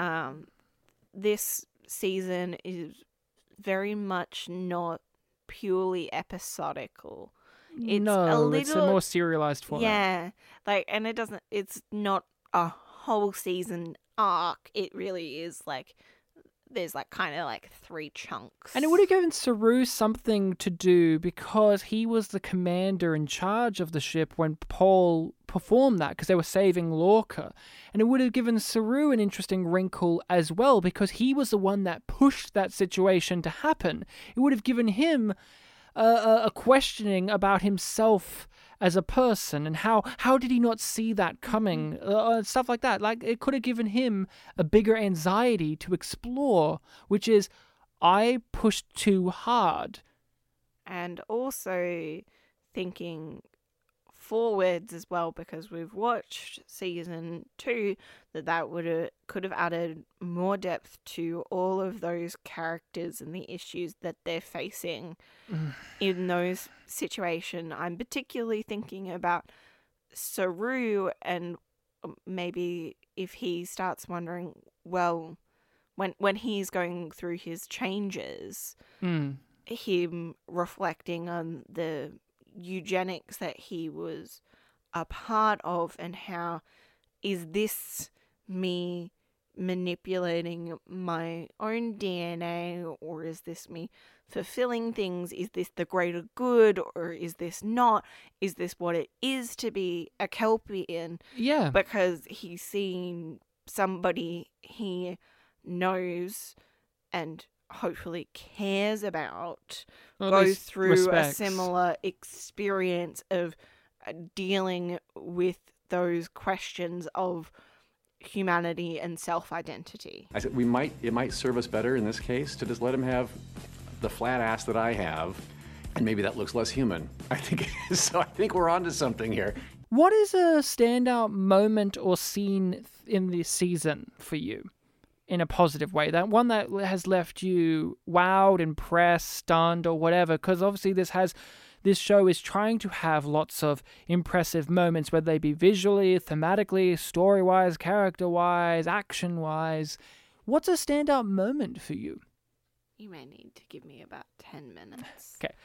this season is very much not purely episodical. It's it's a more serialized format. Yeah, and it's not a whole season arc. It really is there's kind of 3 chunks. And it would have given Saru something to do, because he was the commander in charge of the ship when Paul performed that, because they were saving Lorca. And it would have given Saru an interesting wrinkle as well, because he was the one that pushed that situation to happen. It would have given him a questioning about himself as a person, and how did he not see that coming, stuff like that. It could have given him a bigger anxiety to explore, which is, I pushed too hard. And also thinking forwards as well, because we've watched season 2, that could have added more depth to all of those characters and the issues that they're facing in those situations. I'm particularly thinking about Saru, and maybe if he starts wondering, well, when he's going through his changes, him reflecting on the eugenics that he was a part of, and how is this me manipulating my own DNA, or is this me fulfilling things? Is this the greater good, or is this not? Is this what it is to be a Kelpian? Yeah. Because he's seen somebody he knows and hopefully cares about Or at go least through respects. a similar experience of dealing with those questions of humanity and self-identity. I said it might serve us better in this case to just let him have the flat ass that I have, and maybe that looks less human. I think so. I think we're onto something here. What is a standout moment or scene in this season for you, in a positive way? That one that has left you wowed, impressed, stunned, or whatever? Because obviously this show is trying to have lots of impressive moments, whether they be visually, thematically, story-wise, character-wise, action-wise. What's a standout moment for you? You may need to give me about 10 minutes. Okay.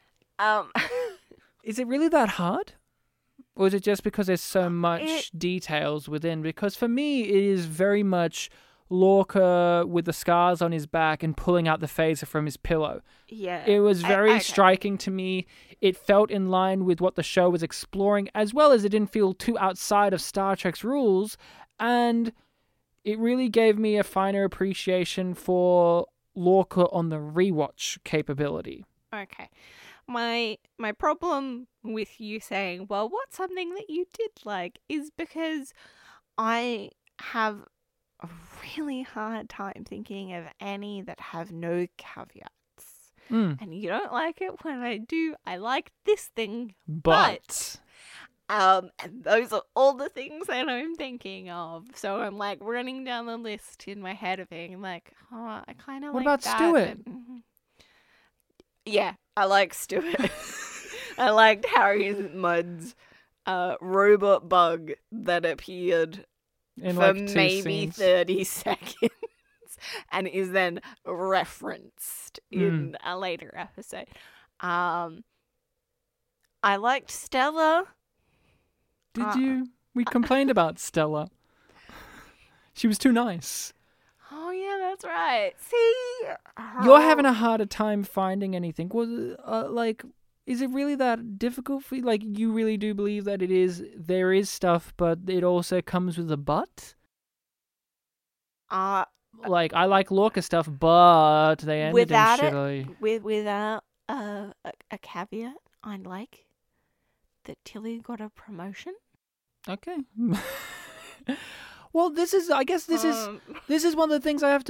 Is it really that hard? Or is it just because there's so much details within? Because for me, it is very much Lorca with the scars on his back and pulling out the phaser from his pillow. Yeah. It was very striking to me. It felt in line with what the show was exploring, as well as it didn't feel too outside of Star Trek's rules. And it really gave me a finer appreciation for Lorca on the rewatch capability. Okay. My problem with you saying, well, what's something that you did like, is because I have a really hard time thinking of any that have no caveats. And you don't like it when I do. I like this thing, but and those are all the things that I'm thinking of. So I'm like running down the list in my head of being like, oh, I kind of like that. What about Stewart? Yeah, I like Stewart. I liked Harry Mudd's robot bug that appeared in for like maybe scenes. 30 seconds and is then referenced in a later episode. I liked Stella. Did you? We complained about Stella. She was too nice. Oh, yeah, that's right. See? You're having a harder time finding anything. Is it really that difficult for you? Like, you really do believe that there is stuff, but it also comes with a but? I like Lorca stuff, but they ended in shittily. Without a caveat, I like that Tilly got a promotion. Okay. Well, this is one of the things I have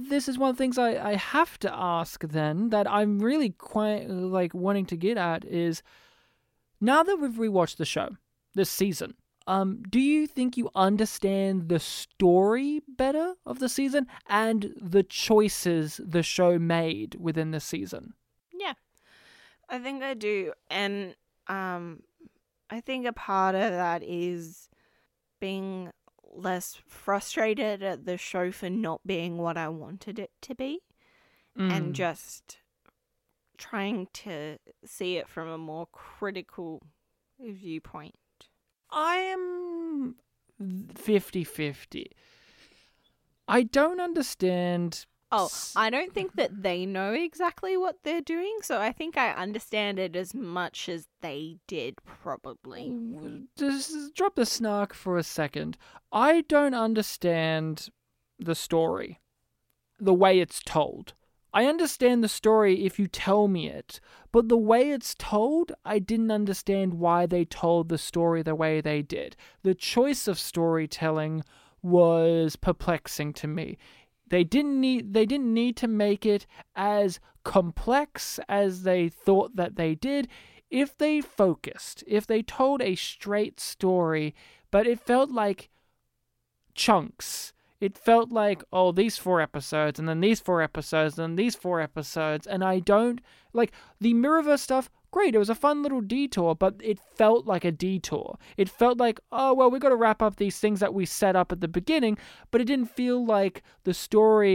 to ask then, that I'm really quite wanting to get at, is now that we've rewatched the show this season, do you think you understand the story better of the season and the choices the show made within the season? Yeah, I think I do. And I think a part of that is being less frustrated at the show for not being what I wanted it to be, and just trying to see it from a more critical viewpoint. I am 50-50. I don't understand. Oh, I don't think that they know exactly what they're doing, so I think I understand it as much as they did, probably. Just drop the snark for a second. I don't understand the story, the way it's told. I understand the story if you tell me it, but the way it's told, I didn't understand why they told the story the way they did. The choice of storytelling was perplexing to me. They didn't need to make it as complex as they thought that they did. If they focused, if they told a straight story, but it felt like chunks. It felt like, oh, these 4 episodes, and then these 4 episodes, and then these 4 episodes, and I don't... Like, the Mirrorverse stuff, great, it was a fun little detour, but it felt like a detour. It felt like, oh, well, we've got to wrap up these things that we set up at the beginning, but it didn't feel like the story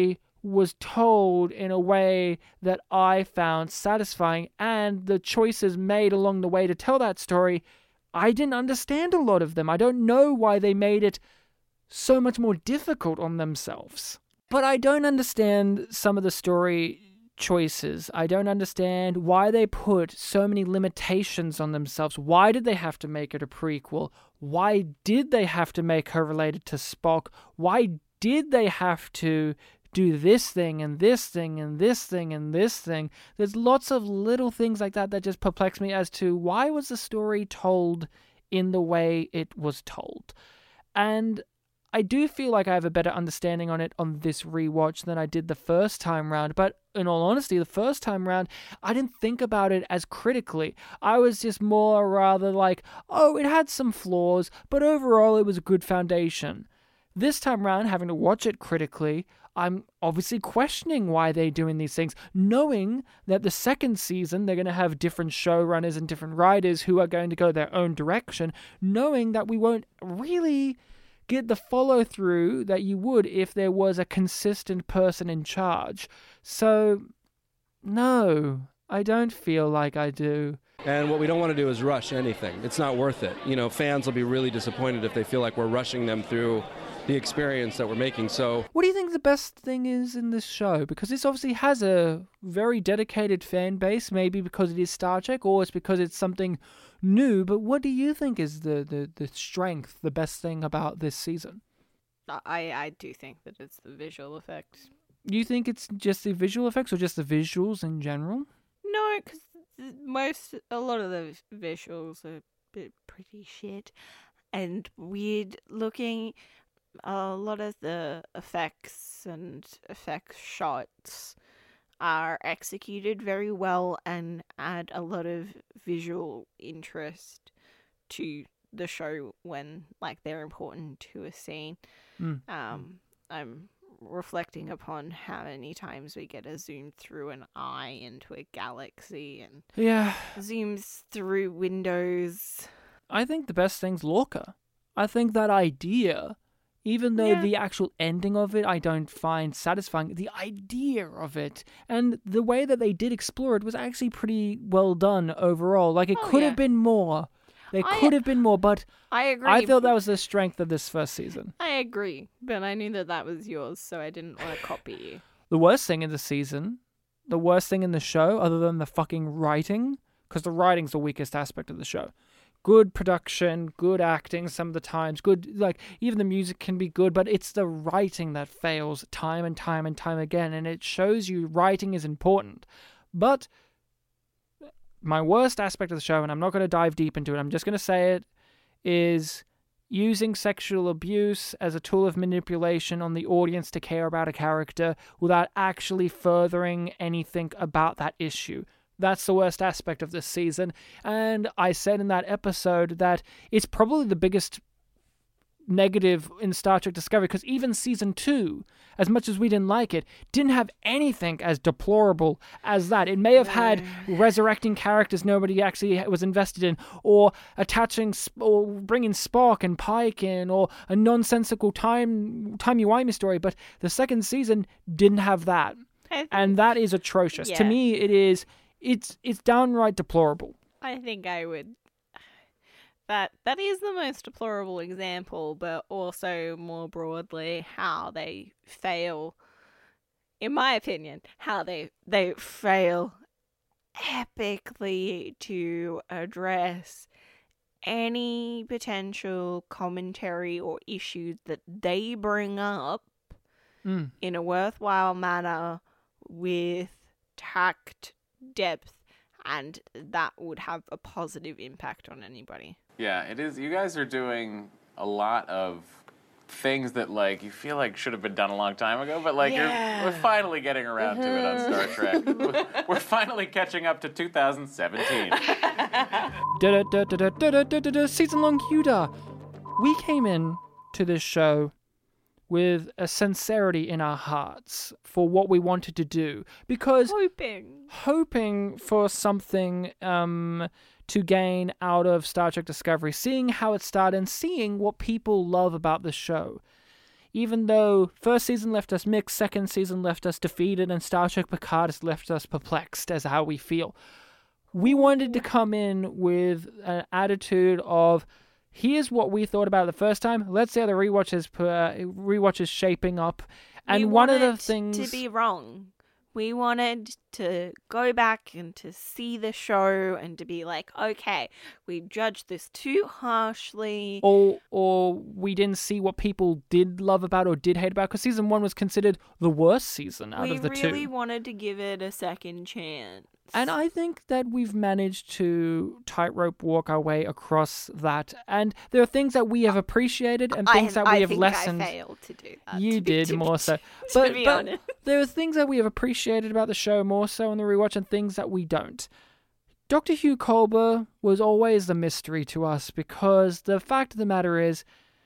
was told in a way that I found satisfying, and the choices made along the way to tell that story, I didn't understand a lot of them. I don't know why they made it so much more difficult on themselves. But I don't understand some of the story choices. I don't understand why they put so many limitations on themselves. Why did they have to make it a prequel? Why did they have to make her related to Spock? Why did they have to do this thing and this thing and this thing and this thing? There's lots of little things like that that just perplex me as to why was the story told in the way it was told. And I do feel like I have a better understanding on it on this rewatch than I did the first time round, but in all honesty, the first time round, I didn't think about it as critically. I was just more rather like, oh, it had some flaws, but overall it was a good foundation. This time round, having to watch it critically, I'm obviously questioning why they're doing these things, knowing that the second season they're going to have different showrunners and different writers who are going to go their own direction, knowing that we won't really get the follow-through that you would if there was a consistent person in charge. So, no, I don't feel like I do. And what we don't want to do is rush anything. It's not worth it. You know, fans will be really disappointed if they feel like we're rushing them through the experience that we're making. So, what do you think the best thing is in this show? Because this obviously has a very dedicated fan base, maybe because it is Star Trek, or it's because it's something new, but what do you think is the strength, the best thing about this season? I do think that it's the visual effects. You think it's just the visual effects or just the visuals in general? No, because a lot of the visuals are pretty shit and weird looking. A lot of the effects and effects shots are executed very well and add a lot of visual interest to the show when they're important to a scene. I'm reflecting upon how many times we get a zoom through an eye into a galaxy and zooms through windows. I think the best thing's Lorca. I think that idea, even though the actual ending of it I don't find satisfying, the idea of it and the way that they did explore it was actually pretty well done overall. It could have been more. There could have been more, but I agree. I felt that was the strength of this first season. I agree, but I knew that was yours, so I didn't want to copy you. The worst thing in the season, the worst thing in the show, other than the fucking writing, because the writing's the weakest aspect of the show. Good production, good acting some of the times, good, even the music can be good, but it's the writing that fails time and time and time again, and it shows you writing is important. But my worst aspect of the show, and I'm not going to dive deep into it, I'm just going to say it, is using sexual abuse as a tool of manipulation on the audience to care about a character without actually furthering anything about that issue. That's the worst aspect of this season. And I said in that episode that it's probably the biggest negative in Star Trek Discovery, because even season 2, as much as we didn't like it, didn't have anything as deplorable as that. It may have had resurrecting characters nobody actually was invested in, or attaching or bringing Spock and Pike in, or a nonsensical timey-wimey story, but the second season didn't have that. And that is atrocious. To me, it's downright deplorable. I think I would. That is the most deplorable example, but also more broadly how they fail, in my opinion, how they fail epically to address any potential commentary or issues that they bring up in a worthwhile manner with tact, depth, and that would have a positive impact on anybody. Yeah, it is. You guys are doing a lot of things that you feel like should have been done a long time ago, but we're finally getting around to it on Star Trek. We're finally catching up to 2017. Season-long Yuda. We came in to this show with a sincerity in our hearts for what we wanted to do, because hoping for something to gain out of Star Trek Discovery, seeing how it started and seeing what people love about the show. even though first season left us mixed, second season left us defeated, and Star Trek Picard has left us perplexed as how we feel. We wanted to come in with an attitude of, here's what we thought about the first time. Let's see how the rewatch is shaping up. And one of the things to be wrong. We wanted to go back and to see the show and to be like, okay, we judged this too harshly. Or we didn't see what people did love about or did hate about, because season 1 was considered the worst season out of the two. We really wanted to give it a second chance. And I think that we've managed to tightrope walk our way across that. And there are things that we have appreciated and things that we have lessened. I failed to do that. You did more so. To be honest. There are things that we have appreciated about the show more so on the rewatch and things that we don't. Dr. Hugh Culber was always the mystery to us, because the fact of the matter is,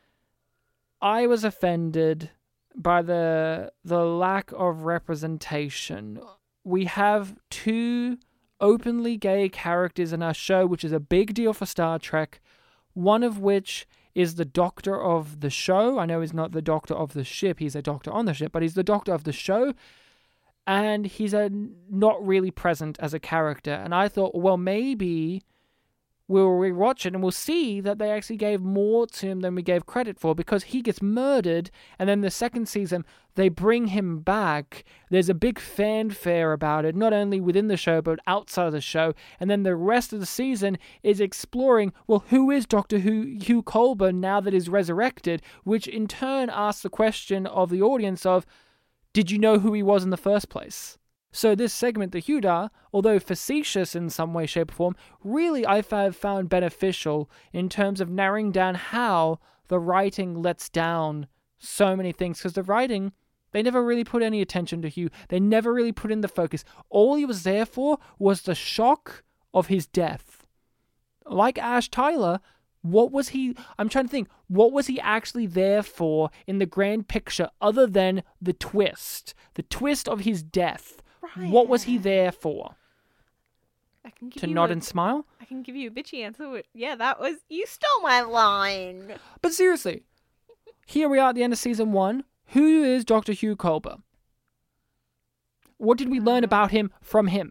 I was offended by the lack of representation. We have 2 openly gay characters in our show, which is a big deal for Star Trek, one of which is the doctor of the show. I know he's not the doctor of the ship, he's a doctor on the ship, but he's the doctor of the show, and he's not really present as a character. And I thought, well, maybe we'll rewatch it and we'll see that they actually gave more to him than we gave credit for, because he gets murdered, and then the second season they bring him back. There's a big fanfare about it, not only within the show but outside of the show, and then the rest of the season is exploring, well, who is Dr. Hugh Culber now that he's resurrected, which in turn asks the question of the audience of, did you know who he was in the first place? So this segment, the Hudar, although facetious in some way, shape, or form, really I have found beneficial in terms of narrowing down how the writing lets down so many things. Because the writing, they never really put any attention to Hugh. They never really put in the focus. All he was there for was the shock of his death. Like Ash Tyler, what was he... I'm trying to think. What was he actually there for in the grand picture other than the twist? The twist of his death. Ryan. What was he there for? To nod and smile? I can give you a bitchy answer. Yeah, that was... You stole my line. But seriously, here we are at the end of season 1. Who is Dr. Hugh Culber? What did we learn about him from him?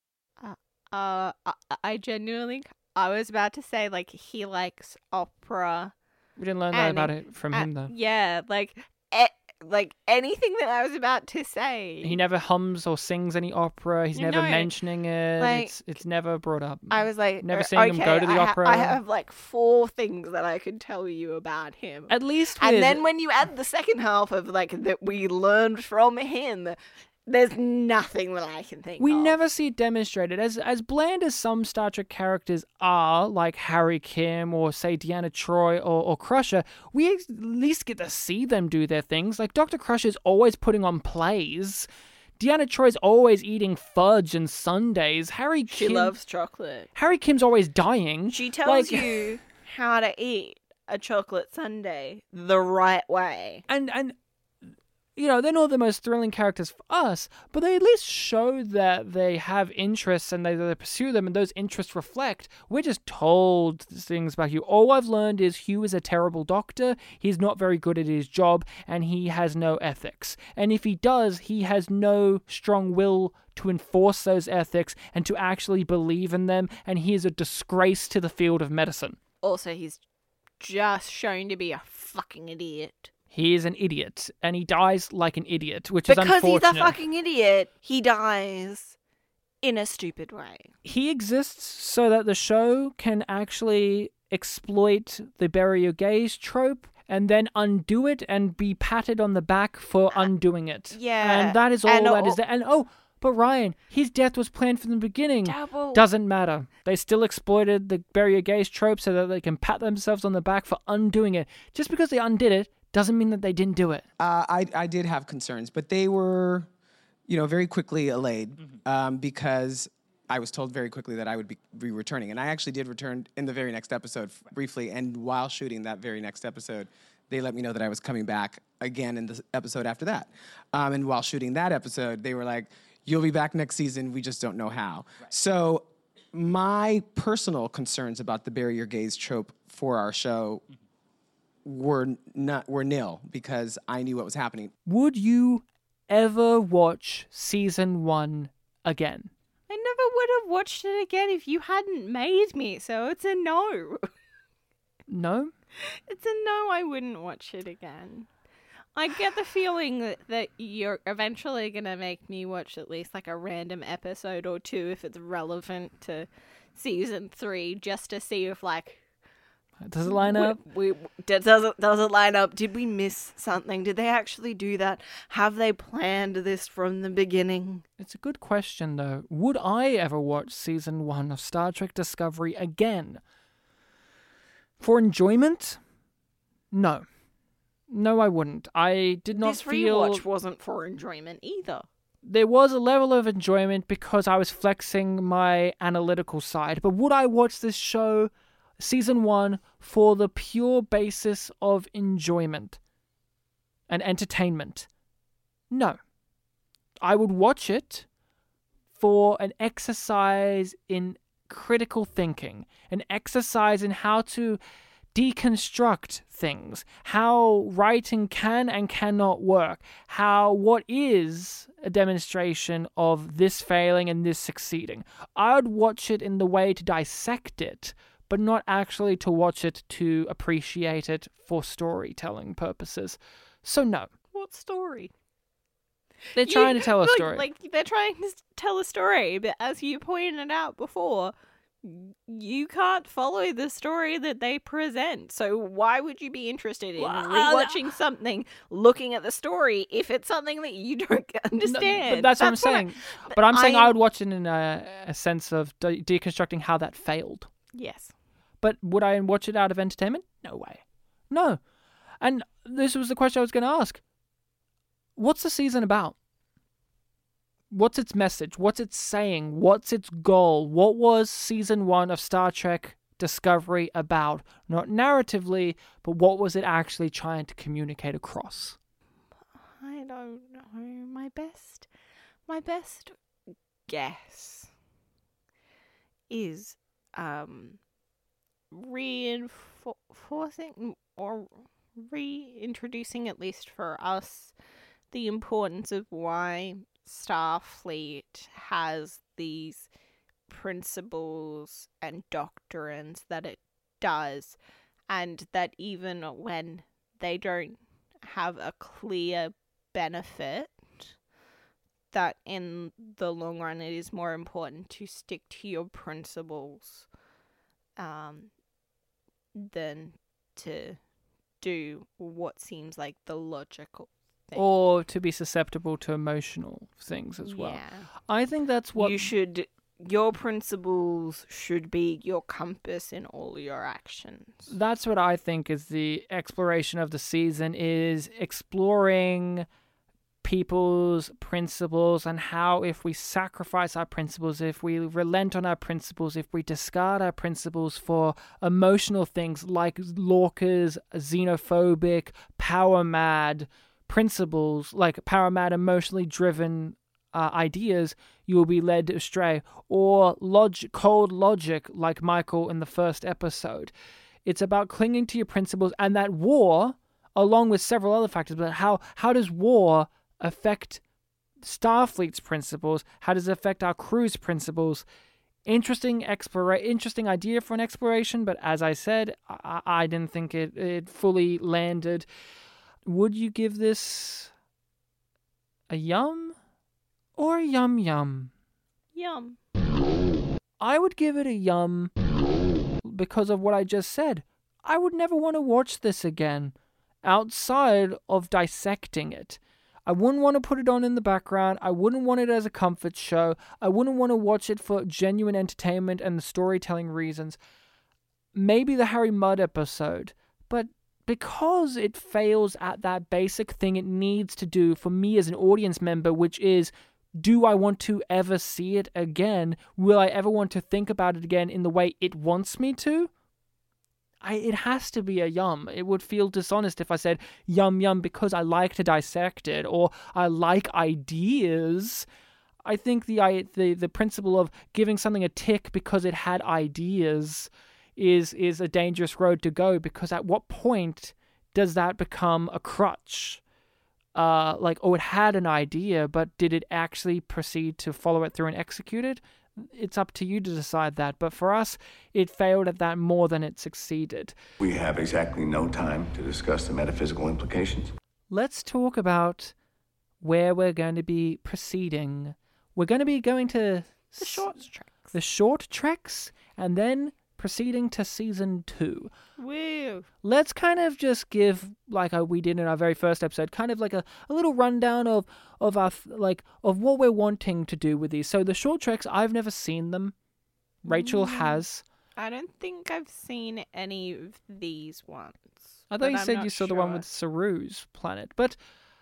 I genuinely... I was about to say, like, he likes opera. We didn't learn that about it from him, though. Yeah, like anything that I was about to say. He never hums or sings any opera. He's never mentioning it. Like, it's never brought up. I was like... Never seen him go to the opera. I have, like, 4 things that I could tell you about him. At least And then when you add the second half of, like, that we learned from him... There's nothing that I can think we of. We never see it demonstrated. As bland as some Star Trek characters are, like Harry Kim or, say, Deanna Troi or Crusher, we at least get to see them do their things. Like, Dr. Crusher's always putting on plays. Deanna Troy's always eating fudge and sundaes. She loves chocolate. Harry Kim's always dying. She tells you how to eat a chocolate sundae the right way. And you know, they're not the most thrilling characters for us, but they at least show that they have interests and they pursue them, and those interests reflect. We're just told things about Hugh. All I've learned is Hugh is a terrible doctor, he's not very good at his job, and he has no ethics. And if he does, he has no strong will to enforce those ethics and to actually believe in them, and he is a disgrace to the field of medicine. Also, he's just shown to be a fucking idiot. He is an idiot, and he dies like an idiot, which is unfortunate. Because he's a fucking idiot, he dies in a stupid way. He exists so that the show can actually exploit the bury your gays trope and then undo it and be patted on the back for undoing it. Yeah. And that is all that is there. And but Ryan, his death was planned from the beginning. Doesn't matter. They still exploited the bury your gays trope so that they can pat themselves on the back for undoing it. Just because they undid it doesn't mean that they didn't do it. I did have concerns, but they were, very quickly allayed because I was told very quickly that I would be returning. And I actually did return in the very next episode briefly. And while shooting that very next episode, they let me know that I was coming back again in the episode after that. And while shooting that episode, they were like, you'll be back next season. We just don't know how. Right. So my personal concerns about the bury your gays trope for our show were nil because I knew what was happening. Would you ever watch season 1 again? I never would have watched it again if you hadn't made me, so it's a no. No? It's a no, I wouldn't watch it again. I get the feeling that you're eventually going to make me watch at least like a random episode or two if it's relevant to season 3, just to see if like... Does it line up? Does it line up? Did we miss something? Did they actually do that? Have they planned this from the beginning? It's a good question, though. Would I ever watch season 1 of Star Trek Discovery again? For enjoyment? No. No, I wouldn't. I did not feel... This rewatch wasn't for enjoyment either. There was a level of enjoyment because I was flexing my analytical side. But would I watch this show, season 1, for the pure basis of enjoyment and entertainment? No. I would watch it for an exercise in critical thinking, an exercise in how to deconstruct things, how writing can and cannot work, what is a demonstration of this failing and this succeeding. I would watch it in the way to dissect it, but not actually to watch it to appreciate it for storytelling purposes. So no. What story? They're trying to tell a story. Like, they're trying to tell a story, but as you pointed out before, you can't follow the story that they present. So why would you be interested in rewatching something, looking at the story, if it's something that you don't understand? No, but that's what I'm saying. But I'm saying I would watch it in a sense of deconstructing how that failed. Yes. But would I watch it out of entertainment? No way. No. And this was the question I was going to ask. What's the season about? What's its message? What's it saying? What's its goal? What was season 1 of Star Trek Discovery about? Not narratively, but what was it actually trying to communicate across? I don't know. My best guess is reinforcing or reintroducing, at least for us, the importance of why Starfleet has these principles and doctrines that it does, and that even when they don't have a clear benefit, that in the long run it is more important to stick to your principles than to do what seems like the logical thing. Or to be susceptible to emotional things as well. Yeah. I think that's what... Your principles should be your compass in all your actions. That's what I think is the exploration of the season, is exploring people's principles and how if we sacrifice our principles, if we relent on our principles, if we discard our principles for emotional things like Lorca's xenophobic, power-mad principles, like power-mad, emotionally driven ideas, you will be led astray. Or cold logic, like Michael in the first episode. It's about clinging to your principles, and that war, along with several other factors, but how does war affect Starfleet's principles? How does it affect our crew's principles? Interesting idea for an exploration, but as I said, I didn't think it fully landed. Would you give this a yum or a yum yum? Yum. I would give it a yum because of what I just said. I would never want to watch this again outside of dissecting it. I wouldn't want to put it on in the background. I wouldn't want it as a comfort show. I wouldn't want to watch it for genuine entertainment and the storytelling reasons. Maybe the Harry Mudd episode, but because it fails at that basic thing it needs to do for me as an audience member, which is, do I want to ever see it again? Will I ever want to think about it again in the way it wants me to? It has to be a yum. It would feel dishonest if I said yum yum because I like to dissect it or I like ideas. I think the principle of giving something a tick because it had ideas is a dangerous road to go, because at what point does that become a crutch? It had an idea, but did it actually proceed to follow it through and execute it? It's up to you to decide that. But for us, it failed at that more than it succeeded. We have exactly no time to discuss the metaphysical implications. Let's talk about where we're going to be proceeding. We're going to be going to the short treks, and then proceeding to season 2. Woo! Let's kind of just give, like we did in our very first episode, kind of like a little rundown of our of what we're wanting to do with these. So the short treks, I've never seen them. Rachel has. I don't think I've seen any of these ones. I thought you said you saw the one with Saru's planet, but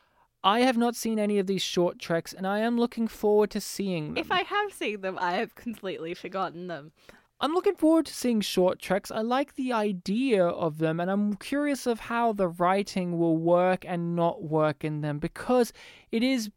I have not seen any of these short treks, and I am looking forward to seeing them. If I have seen them, I have completely forgotten them. I'm looking forward to seeing short treks. I like the idea of them, and I'm curious of how the writing will work and not work in them, because it is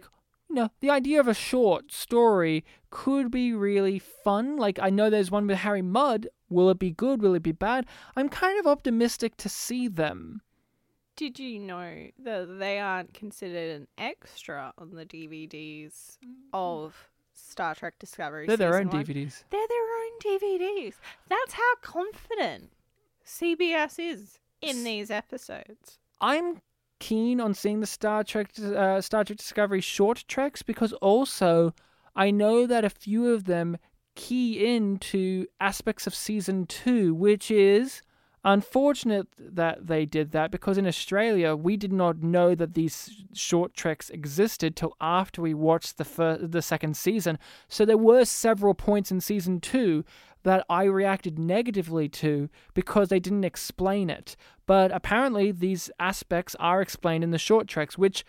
the idea of a short story could be really fun. I know there's one with Harry Mudd. Will it be good? Will it be bad? I'm kind of optimistic to see them. Did you know that they aren't considered an extra on the DVDs of Star Trek Discovery? They're their own Season 1? DVDs. They're their own DVDs. That's how confident CBS is in these episodes. I'm keen on seeing the Star Trek Discovery short treks, because also I know that a few of them key into aspects of season 2, which is unfortunate that they did that, because in Australia we did not know that these short treks existed till after we watched the second season. So there were several points in season 2 that I reacted negatively to because they didn't explain it. But apparently these aspects are explained in the short treks, which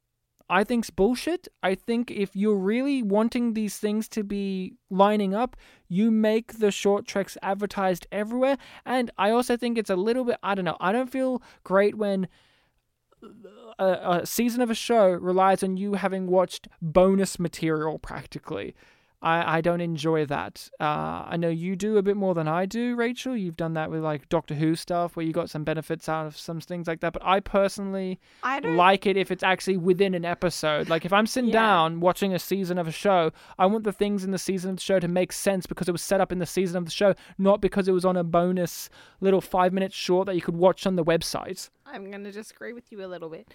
I think's bullshit. I think if you're really wanting these things to be lining up, you make the short treks advertised everywhere. And I also think it's a little bit, I don't know, I don't feel great when a season of a show relies on you having watched bonus material practically. I don't enjoy that. I know you do a bit more than I do, Rachel. You've done that with Doctor Who stuff where you got some benefits out of some things like that. But I personally like it if it's actually within an episode. If I'm sitting down watching a season of a show, I want the things in the season of the show to make sense because it was set up in the season of the show, not because it was on a bonus little 5-minute short that you could watch on the website. I'm going to disagree with you a little bit.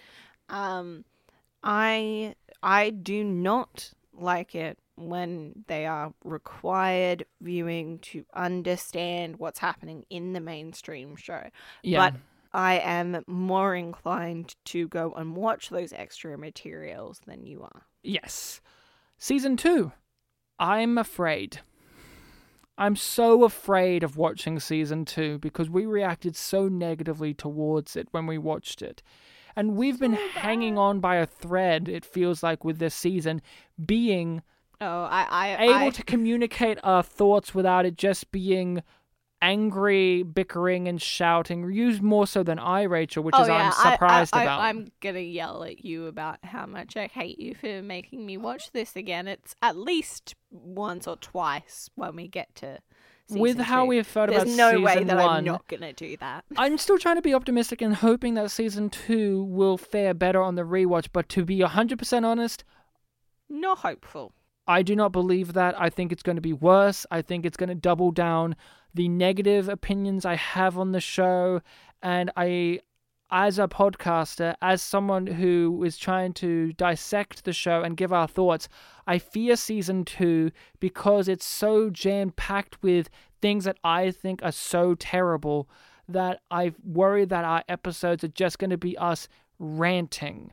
I do not like it when they are required viewing to understand what's happening in the mainstream show. Yeah. But I am more inclined to go and watch those extra materials than you are. Yes. Season 2. I'm afraid. I'm so afraid of watching season 2 because we reacted so negatively towards it when we watched it. And we've been hanging on by a thread, it feels like, with this season, being able to communicate our thoughts without it just being angry, bickering, and shouting. Used more so than I, Rachel, which is I'm surprised about. I'm gonna yell at you about how much I hate you for making me watch this again. It's at least once or twice when we get to season with 2. how we've felt about There's season 1. no way that I'm not gonna do that. I'm still trying to be optimistic and hoping that season 2 will fare better on the rewatch, but to be 100% honest, not hopeful. I do not believe that. I think it's going to be worse. I think it's going to double down the negative opinions I have on the show. And I, as a podcaster, as someone who is trying to dissect the show and give our thoughts, I fear season 2 because it's so jam-packed with things that I think are so terrible that I worry that our episodes are just going to be us ranting.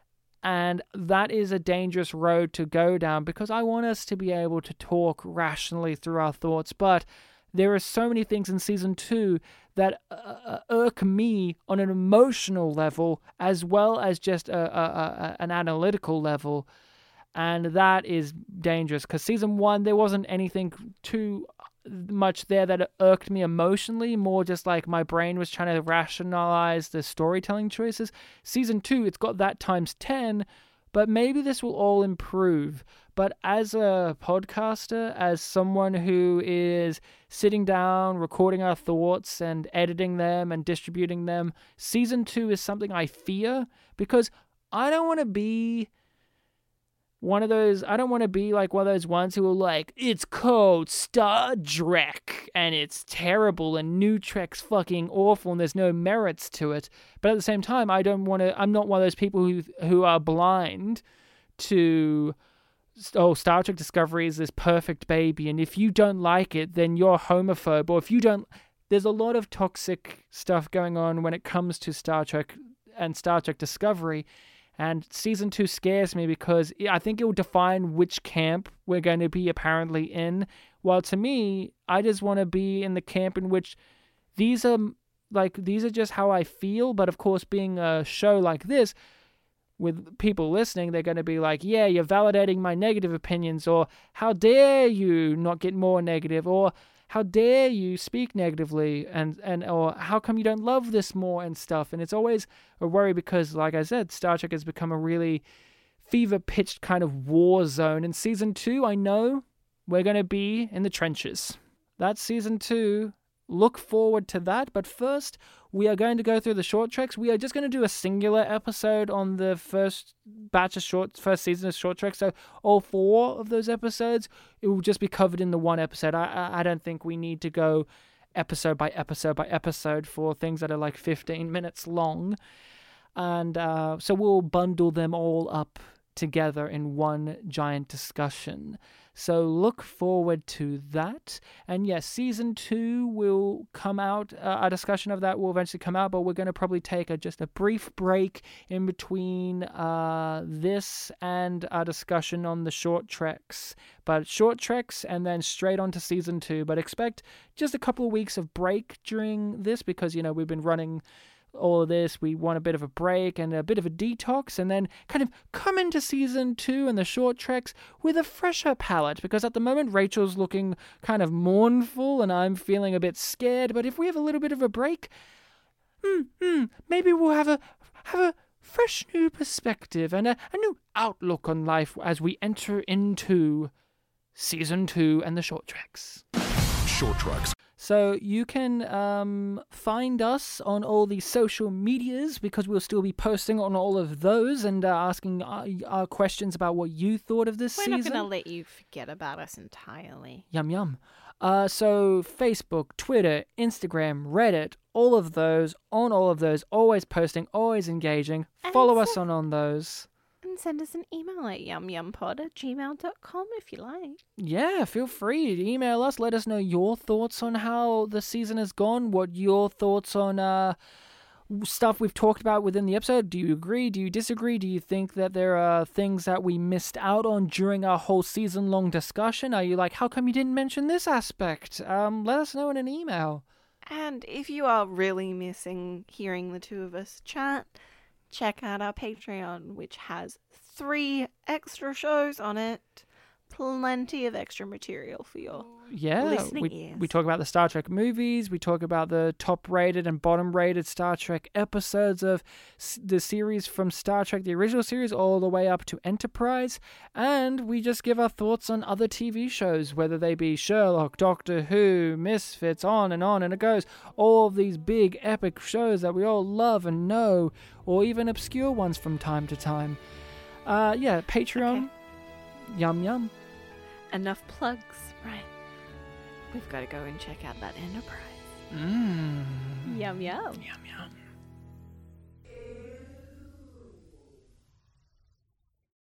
And that is a dangerous road to go down because I want us to be able to talk rationally through our thoughts. But there are so many things in season 2 that irk me on an emotional level as well as just an analytical level. And that is dangerous because season 1, there wasn't anything too much there that irked me emotionally, more just like my brain was trying to rationalize the storytelling choices. Season 2, it's got that times 10, but maybe this will all improve. But as a podcaster, as someone who is sitting down, recording our thoughts and editing them and distributing them, season 2 is something I fear, because I don't want to be one of those, I don't want to be like one of those ones who are like, it's called Star Trek and it's terrible and New Trek's fucking awful and there's no merits to it. But at the same time, I'm not one of those people who are blind to, oh, Star Trek Discovery is this perfect baby, and if you don't like it, then you're homophobe, or if you don't, there's a lot of toxic stuff going on when it comes to Star Trek and Star Trek Discovery. And season 2 scares me because I think it will define which camp we're going to be apparently in. While to me, I just want to be in the camp in which these are just how I feel. But of course, being a show like this, with people listening, they're going to be like, yeah, you're validating my negative opinions, or how dare you not get more negative, or how dare you speak negatively, and or how come you don't love this more and stuff. And it's always a worry because, like I said, Star Trek has become a really fever-pitched kind of war zone. In season 2, I know we're going to be in the trenches. That's season 2. Look forward to that. But first, we are going to go through the short treks. We are just going to do a singular episode on the first season of short treks. So all 4 of those episodes, it will just be covered in the one episode. I don't think we need to go episode by episode by episode for things that are like 15 minutes long. And so we'll bundle them all up together in one giant discussion. So look forward to that. And yes, season 2 will come out. Our discussion of that will eventually come out, but we're going to probably take just a brief break in between this and our discussion on the short treks. But short treks and then straight on to season 2. But expect just a couple of weeks of break during this because, we've been running all of this. We want a bit of a break and a bit of a detox, and then kind of come into season 2 and the short treks with a fresher palette, because at the moment Rachel's looking kind of mournful and I'm feeling a bit scared. But if we have a little bit of a break, maybe we'll have a fresh new perspective and a new outlook on life as we enter into season 2 and the short treks. Short treks. So you can find us on all the social medias, because we'll still be posting on all of those and asking our questions about what you thought of this season. We're not going to let you forget about us entirely. Yum, yum. So Facebook, Twitter, Instagram, Reddit, all of those, always posting, always engaging. Follow us on those. And send us an email at yumyumpod@gmail.com if you like. Yeah, feel free to email us. Let us know your thoughts on how the season has gone, what your thoughts on stuff we've talked about within the episode. Do you agree? Do you disagree? Do you think that there are things that we missed out on during our whole season-long discussion? Are you like, how come you didn't mention this aspect? Let us know in an email. And if you are really missing hearing the two of us chat, check out our Patreon, which has 3 extra shows on it. Plenty of extra material for your listening ears. We talk about the Star Trek movies. We talk about the top-rated and bottom-rated Star Trek episodes of the series from Star Trek, the original series, all the way up to Enterprise. And we just give our thoughts on other TV shows, whether they be Sherlock, Doctor Who, Misfits, on, and it goes. All of these big, epic shows that we all love and know, or even obscure ones from time to time. Patreon. Okay. Yum, yum. Enough plugs, right? We've got to go and check out that Enterprise. Mmm. Yum, yum. Yum, yum.